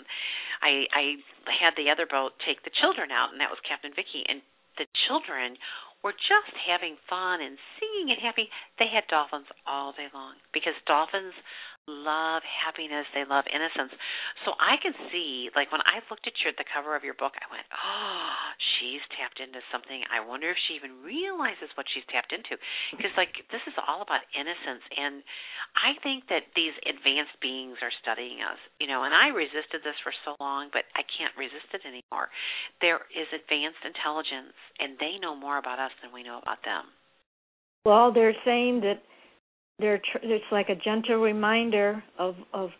had the other boat take the children out, and that was Captain Vicky, and the children were just having fun and singing and happy. They had dolphins all day long, because dolphins love happiness. They love innocence. So I could see, like when I looked at the cover of your book, I went, oh, she's tapped into something. I wonder if she even realizes what she's tapped into. Because, this is all about innocence. And I think that these advanced beings are studying us, and I resisted this for so long, but I can't resist it anymore. There is advanced intelligence, and they know more about us than we know about them. Well, they're saying that it's like a gentle reminder of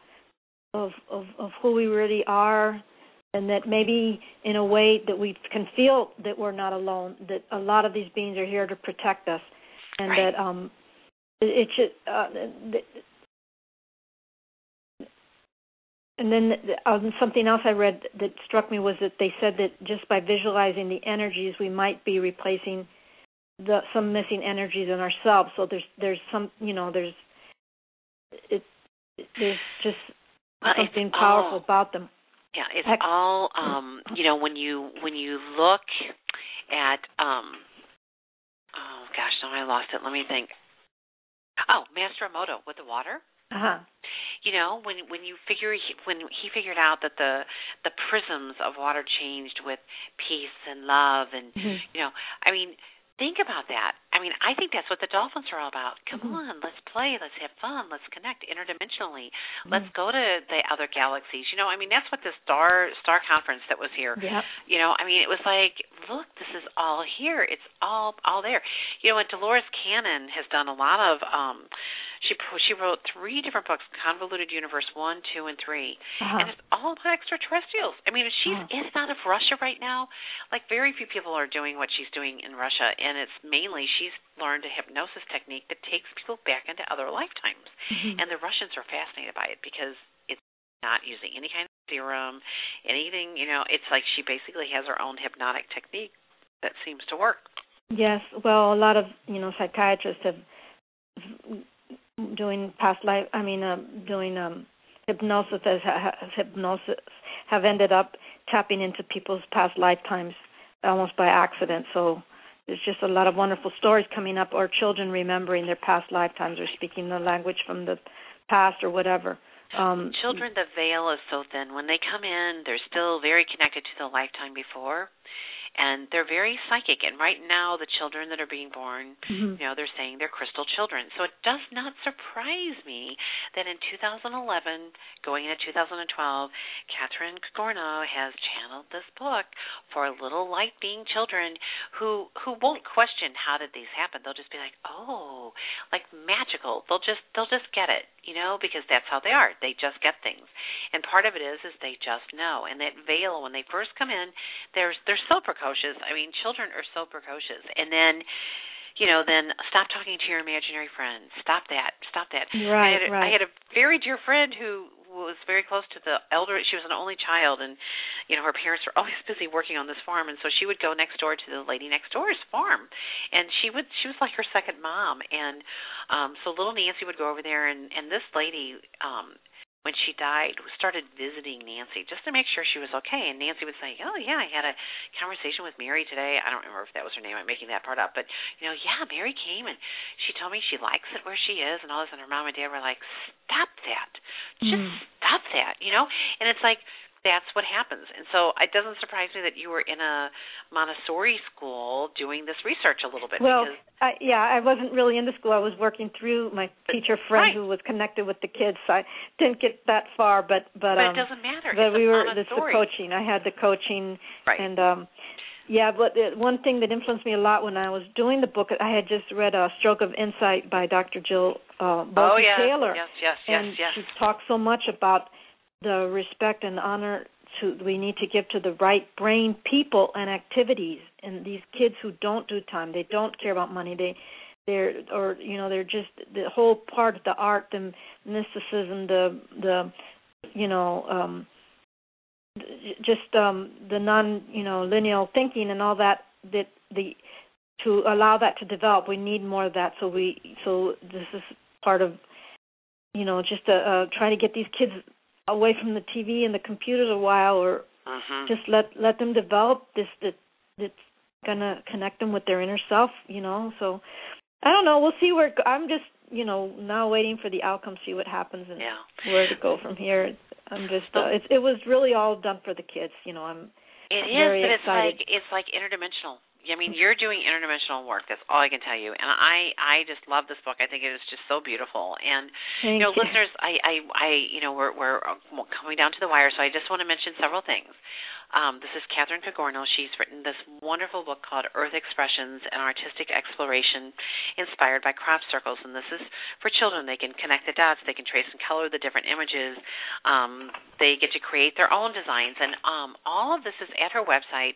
who we really are, and that maybe in a way that we can feel that we're not alone, that a lot of these beings are here to protect us, and right. that it should. And then something else I read that struck me was that they said that just by visualizing the energies, we might be replacing some missing energies in ourselves. So there's some, there's just something powerful about them. Yeah, it's all when you look at oh gosh, now I lost it. Let me think. Oh, Master Emoto with the water. Uh-huh. You know, when he figured out that the prisms of water changed with peace and love, and you know, I mean, think about that. I mean, I think that's what the dolphins are all about. Come on, let's play, let's have fun, let's connect interdimensionally. Let's go to the other galaxies. You know, I mean, that's what the star conference that was here. Yep. You know, I mean, it was like, look, this is all here. It's all there. You know, and Dolores Cannon has done a lot of she wrote 3 different books, Convoluted Universe 1, 2, and 3, and it's all about extraterrestrials. I mean, she's in and out of Russia right now. Like, very few people are doing what she's doing in Russia, and it's mainly she's learned a hypnosis technique that takes people back into other lifetimes. And the Russians are fascinated by it because it's not using any kind of serum, anything, you know. It's like she basically has her own hypnotic technique that seems to work. Yes, well, a lot of, you know, psychiatrists have doing hypnosis have ended up tapping into people's past lifetimes almost by accident. So there's just a lot of wonderful stories coming up, or children remembering their past lifetimes or speaking the language from the past or whatever. Children, the veil is so thin. When they come in, they're still very connected to the lifetime before. And they're very psychic. And right now, the children that are being born, you know, they're saying they're crystal children. So it does not surprise me that in 2011, going into 2012, Catherine Cogorno has channeled this book for little light being children who won't question how did these happen. They'll just be like, oh, like magical. They'll just get it, you know, because that's how they are. They just get things. And part of it is they just know. And that veil, when they first come in, they're so precocious. I mean, children are so precocious. And then, you know, then stop talking to your imaginary friends. Stop that. Right, I had a very dear friend who was very close to the elder. She was an only child, and, you know, her parents were always busy working on this farm, and so she would go next door to the lady next door's farm, and she was like her second mom. And so little Nancy would go over there, and this lady, when she died, started visiting Nancy just to make sure she was okay. And Nancy would say, oh, yeah, I had a conversation with Mary today. I don't remember if that was her name. I'm making that part up. But, you know, yeah, Mary came, and she told me she likes it where she is and all this. And her mom and dad were like, stop that. Just stop that, you know. And it's like, that's what happens. And so it doesn't surprise me that you were in a Montessori school doing this research a little bit. Well, I wasn't really in the school. I was working through my teacher friend who was connected with the kids. So I didn't get that far, but it doesn't matter. But it's the coaching. I had the coaching, and but one thing that influenced me a lot when I was doing the book, I had just read A Stroke of Insight by Dr. Jill Taylor. Yes. She talks so much about the respect and honor we need to give to the right brain people and activities, and these kids who don't do time, they don't care about money, they're just the whole part of the art, the mysticism, the non-lineal thinking and all that to allow that to develop. We need more of that. So this is part of, just trying to get these kids away from the TV and the computers a while, or just let them develop this that's gonna connect them with their inner self, So I don't know. We'll see where I'm just, now waiting for the outcome, see what happens and where to go from here. I'm just it was really all done for the kids, I'm very excited. It's like interdimensional. I mean, you're doing interdimensional work. That's all I can tell you. And I just love this book. I think it is just so beautiful. And Thank you. Listeners, we're coming down to the wire, so I just want to mention several things. This is Catherine Cogorno. She's written this wonderful book called Earth Expressions, an Artistic Exploration Inspired by Crop Circles. And this is for children. They can connect the dots. They can trace and color the different images. They get to create their own designs. And all of this is at her website,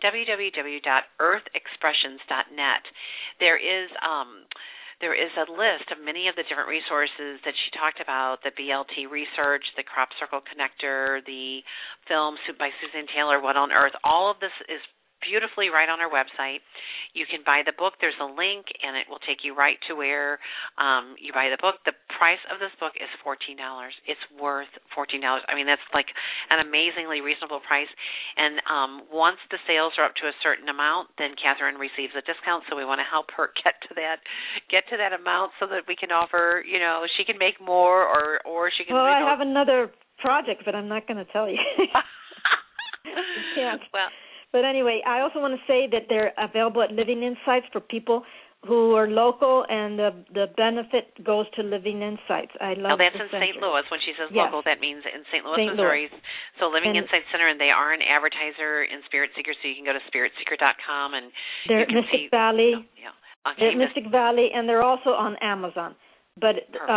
www.earthexpressions.net. There is a list of many of the different resources that she talked about, the BLT research, the crop circle connector, the film by Suzanne Taylor, What on Earth. All of this is beautifully right on our website. You can buy the book. There's a link, and it will take you right to where you buy the book. The price of this book is $14. It's worth $14. I mean, that's like an amazingly reasonable price. And once the sales are up to a certain amount, then Catherine receives a discount. So we want to help her get to that amount so that we can offer, she can make more or she can. Well, I have another project, but I'm not going to tell you. You can't. Well. But anyway, I also want to say that they're available at Living Insights for people who are local, and the benefit goes to Living Insights. I love that's the in center. St. Louis. When she says Yes. local, that means in St. Louis, St. Missouri. Louis. So Living Insights Center, and they are an advertiser in Spirit Seeker, so you can go to spiritseeker.com and they're at Mystic Valley. Yeah. They're Okay, at Mystic Valley, and they're also on Amazon. But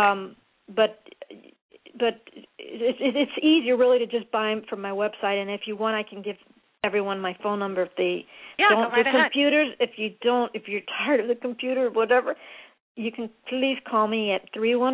it's easier really to just buy them from my website, and if you want, I can give everyone my phone number if they don't do computers. If you're tired of the computer or whatever, you can please call me at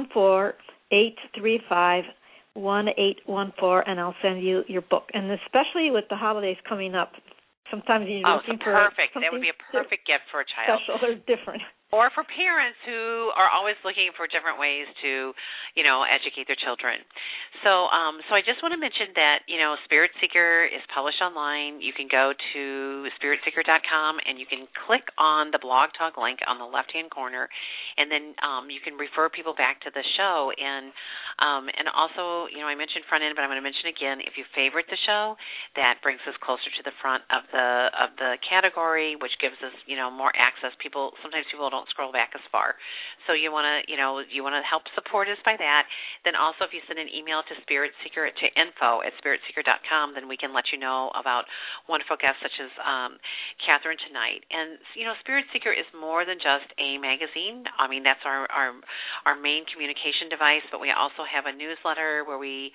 314-835-1814, and I'll send you your book. And especially with the holidays coming up, sometimes you're looking for perfect. That would be a perfect gift for a child. Special or different. Or for parents who are always looking for different ways to, educate their children. So I just want to mention that, Spirit Seeker is published online. You can go to spiritseeker.com and you can click on the Blog Talk link on the left-hand corner, and then you can refer people back to the show. And also, I mentioned front end, but I'm going to mention again, if you favorite the show, that brings us closer to the front of the category, which gives us, more access. Sometimes people don't scroll back as far. So you want to help support us by that. Then also, if you send an email to Spirit Seeker to info@spiritseeker.com, then we can let you know about wonderful guests such as Catherine tonight. And Spirit Seeker is more than just a magazine. I mean, that's our main communication device, but we also have a newsletter where we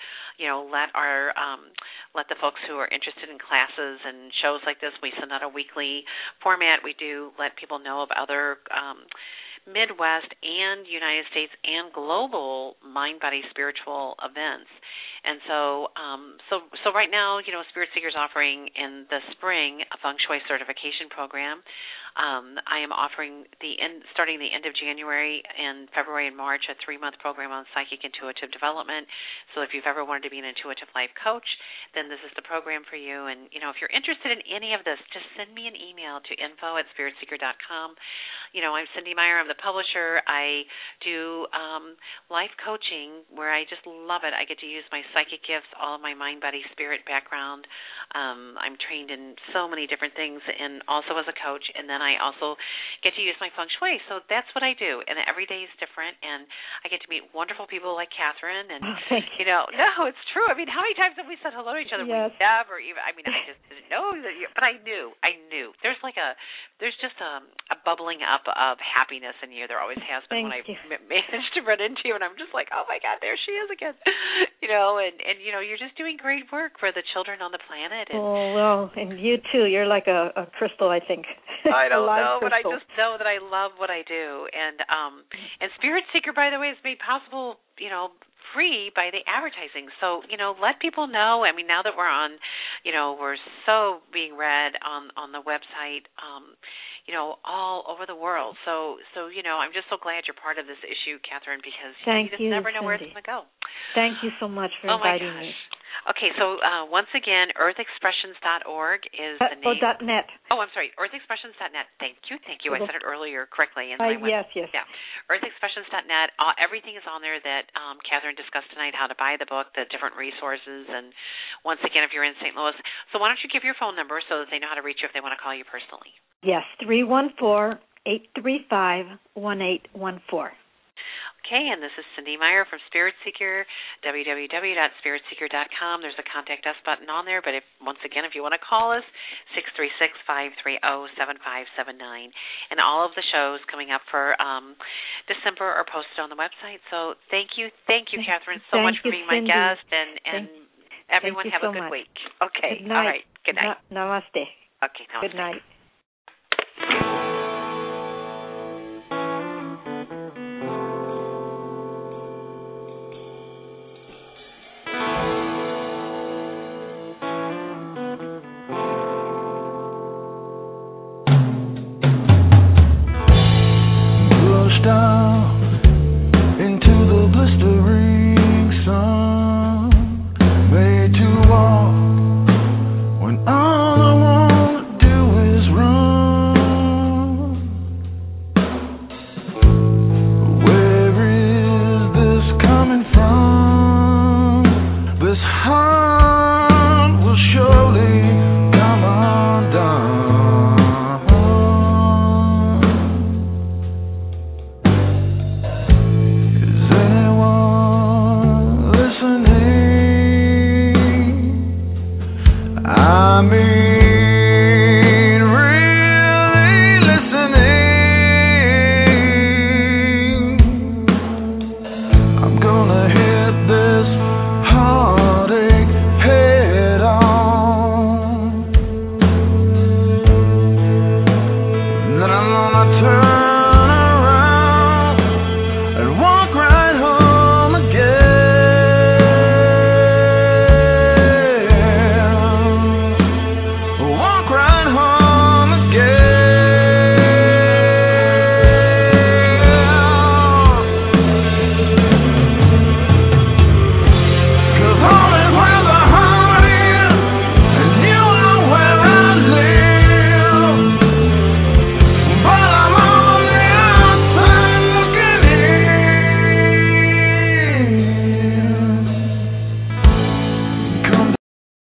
let the folks who are interested in classes and shows like this, we send out a weekly format. We do let people know of other Midwest and United States and global mind-body spiritual events. And so right now, Spirit Seeker is offering in the spring a Feng Shui certification program. I am offering starting the end of January and February and March, a 3-month program on psychic intuitive development. So if you've ever wanted to be an intuitive life coach, then this is the program for you. And, if you're interested in any of this, just send me an email to info@spiritseeker.com. I'm Cindy Meyer. I'm the publisher. I do life coaching where I just love it. I get to use my psychic gifts, all of my mind, body, spirit background. I'm trained in so many different things, and also as a coach. And then I also get to use my Feng Shui. So that's what I do. And every day is different. And I get to meet wonderful people like Catherine. And, no, it's true. I mean, how many times have we said hello to each other? Yes. We never even, I just didn't know that but I knew. There's just a bubbling up of happiness in you. There always has been when I managed to run into you, and I'm just like, oh my God, there she is again. And you're just doing great work for the children on the planet. And, and you too. You're like a crystal, I think. I don't know, but I just know that I love what I do. And Spirit Seeker, by the way, is made possible, free by the advertising. So, let people know. I mean, now that we're on, we're so being read on the website, all over the world. So I'm just so glad you're part of this issue, Catherine, because you just never know where it's going to go. Thank you so much for inviting me. Okay, so once again, earthexpressions.org is the name. .net. Oh, I'm sorry, earthexpressions.net. Thank you. I said it earlier correctly. And yes. Yeah, earthexpressions.net. Everything is on there that Catherine discussed tonight, how to buy the book, the different resources, and once again, if you're in St. Louis. So why don't you give your phone number so that they know how to reach you if they want to call you personally? Yes, 314-835-1814. Okay, and this is Cindy Meyer from Spirit Seeker, www.spiritseeker.com. There's a Contact Us button on there, but if you want to call us, 636-530-7579. And all of the shows coming up for December are posted on the website. So thank you, Catherine, so much for being my guest, and everyone have a good week. Okay, all right, good night. Namaste. Okay, namaste. Good night.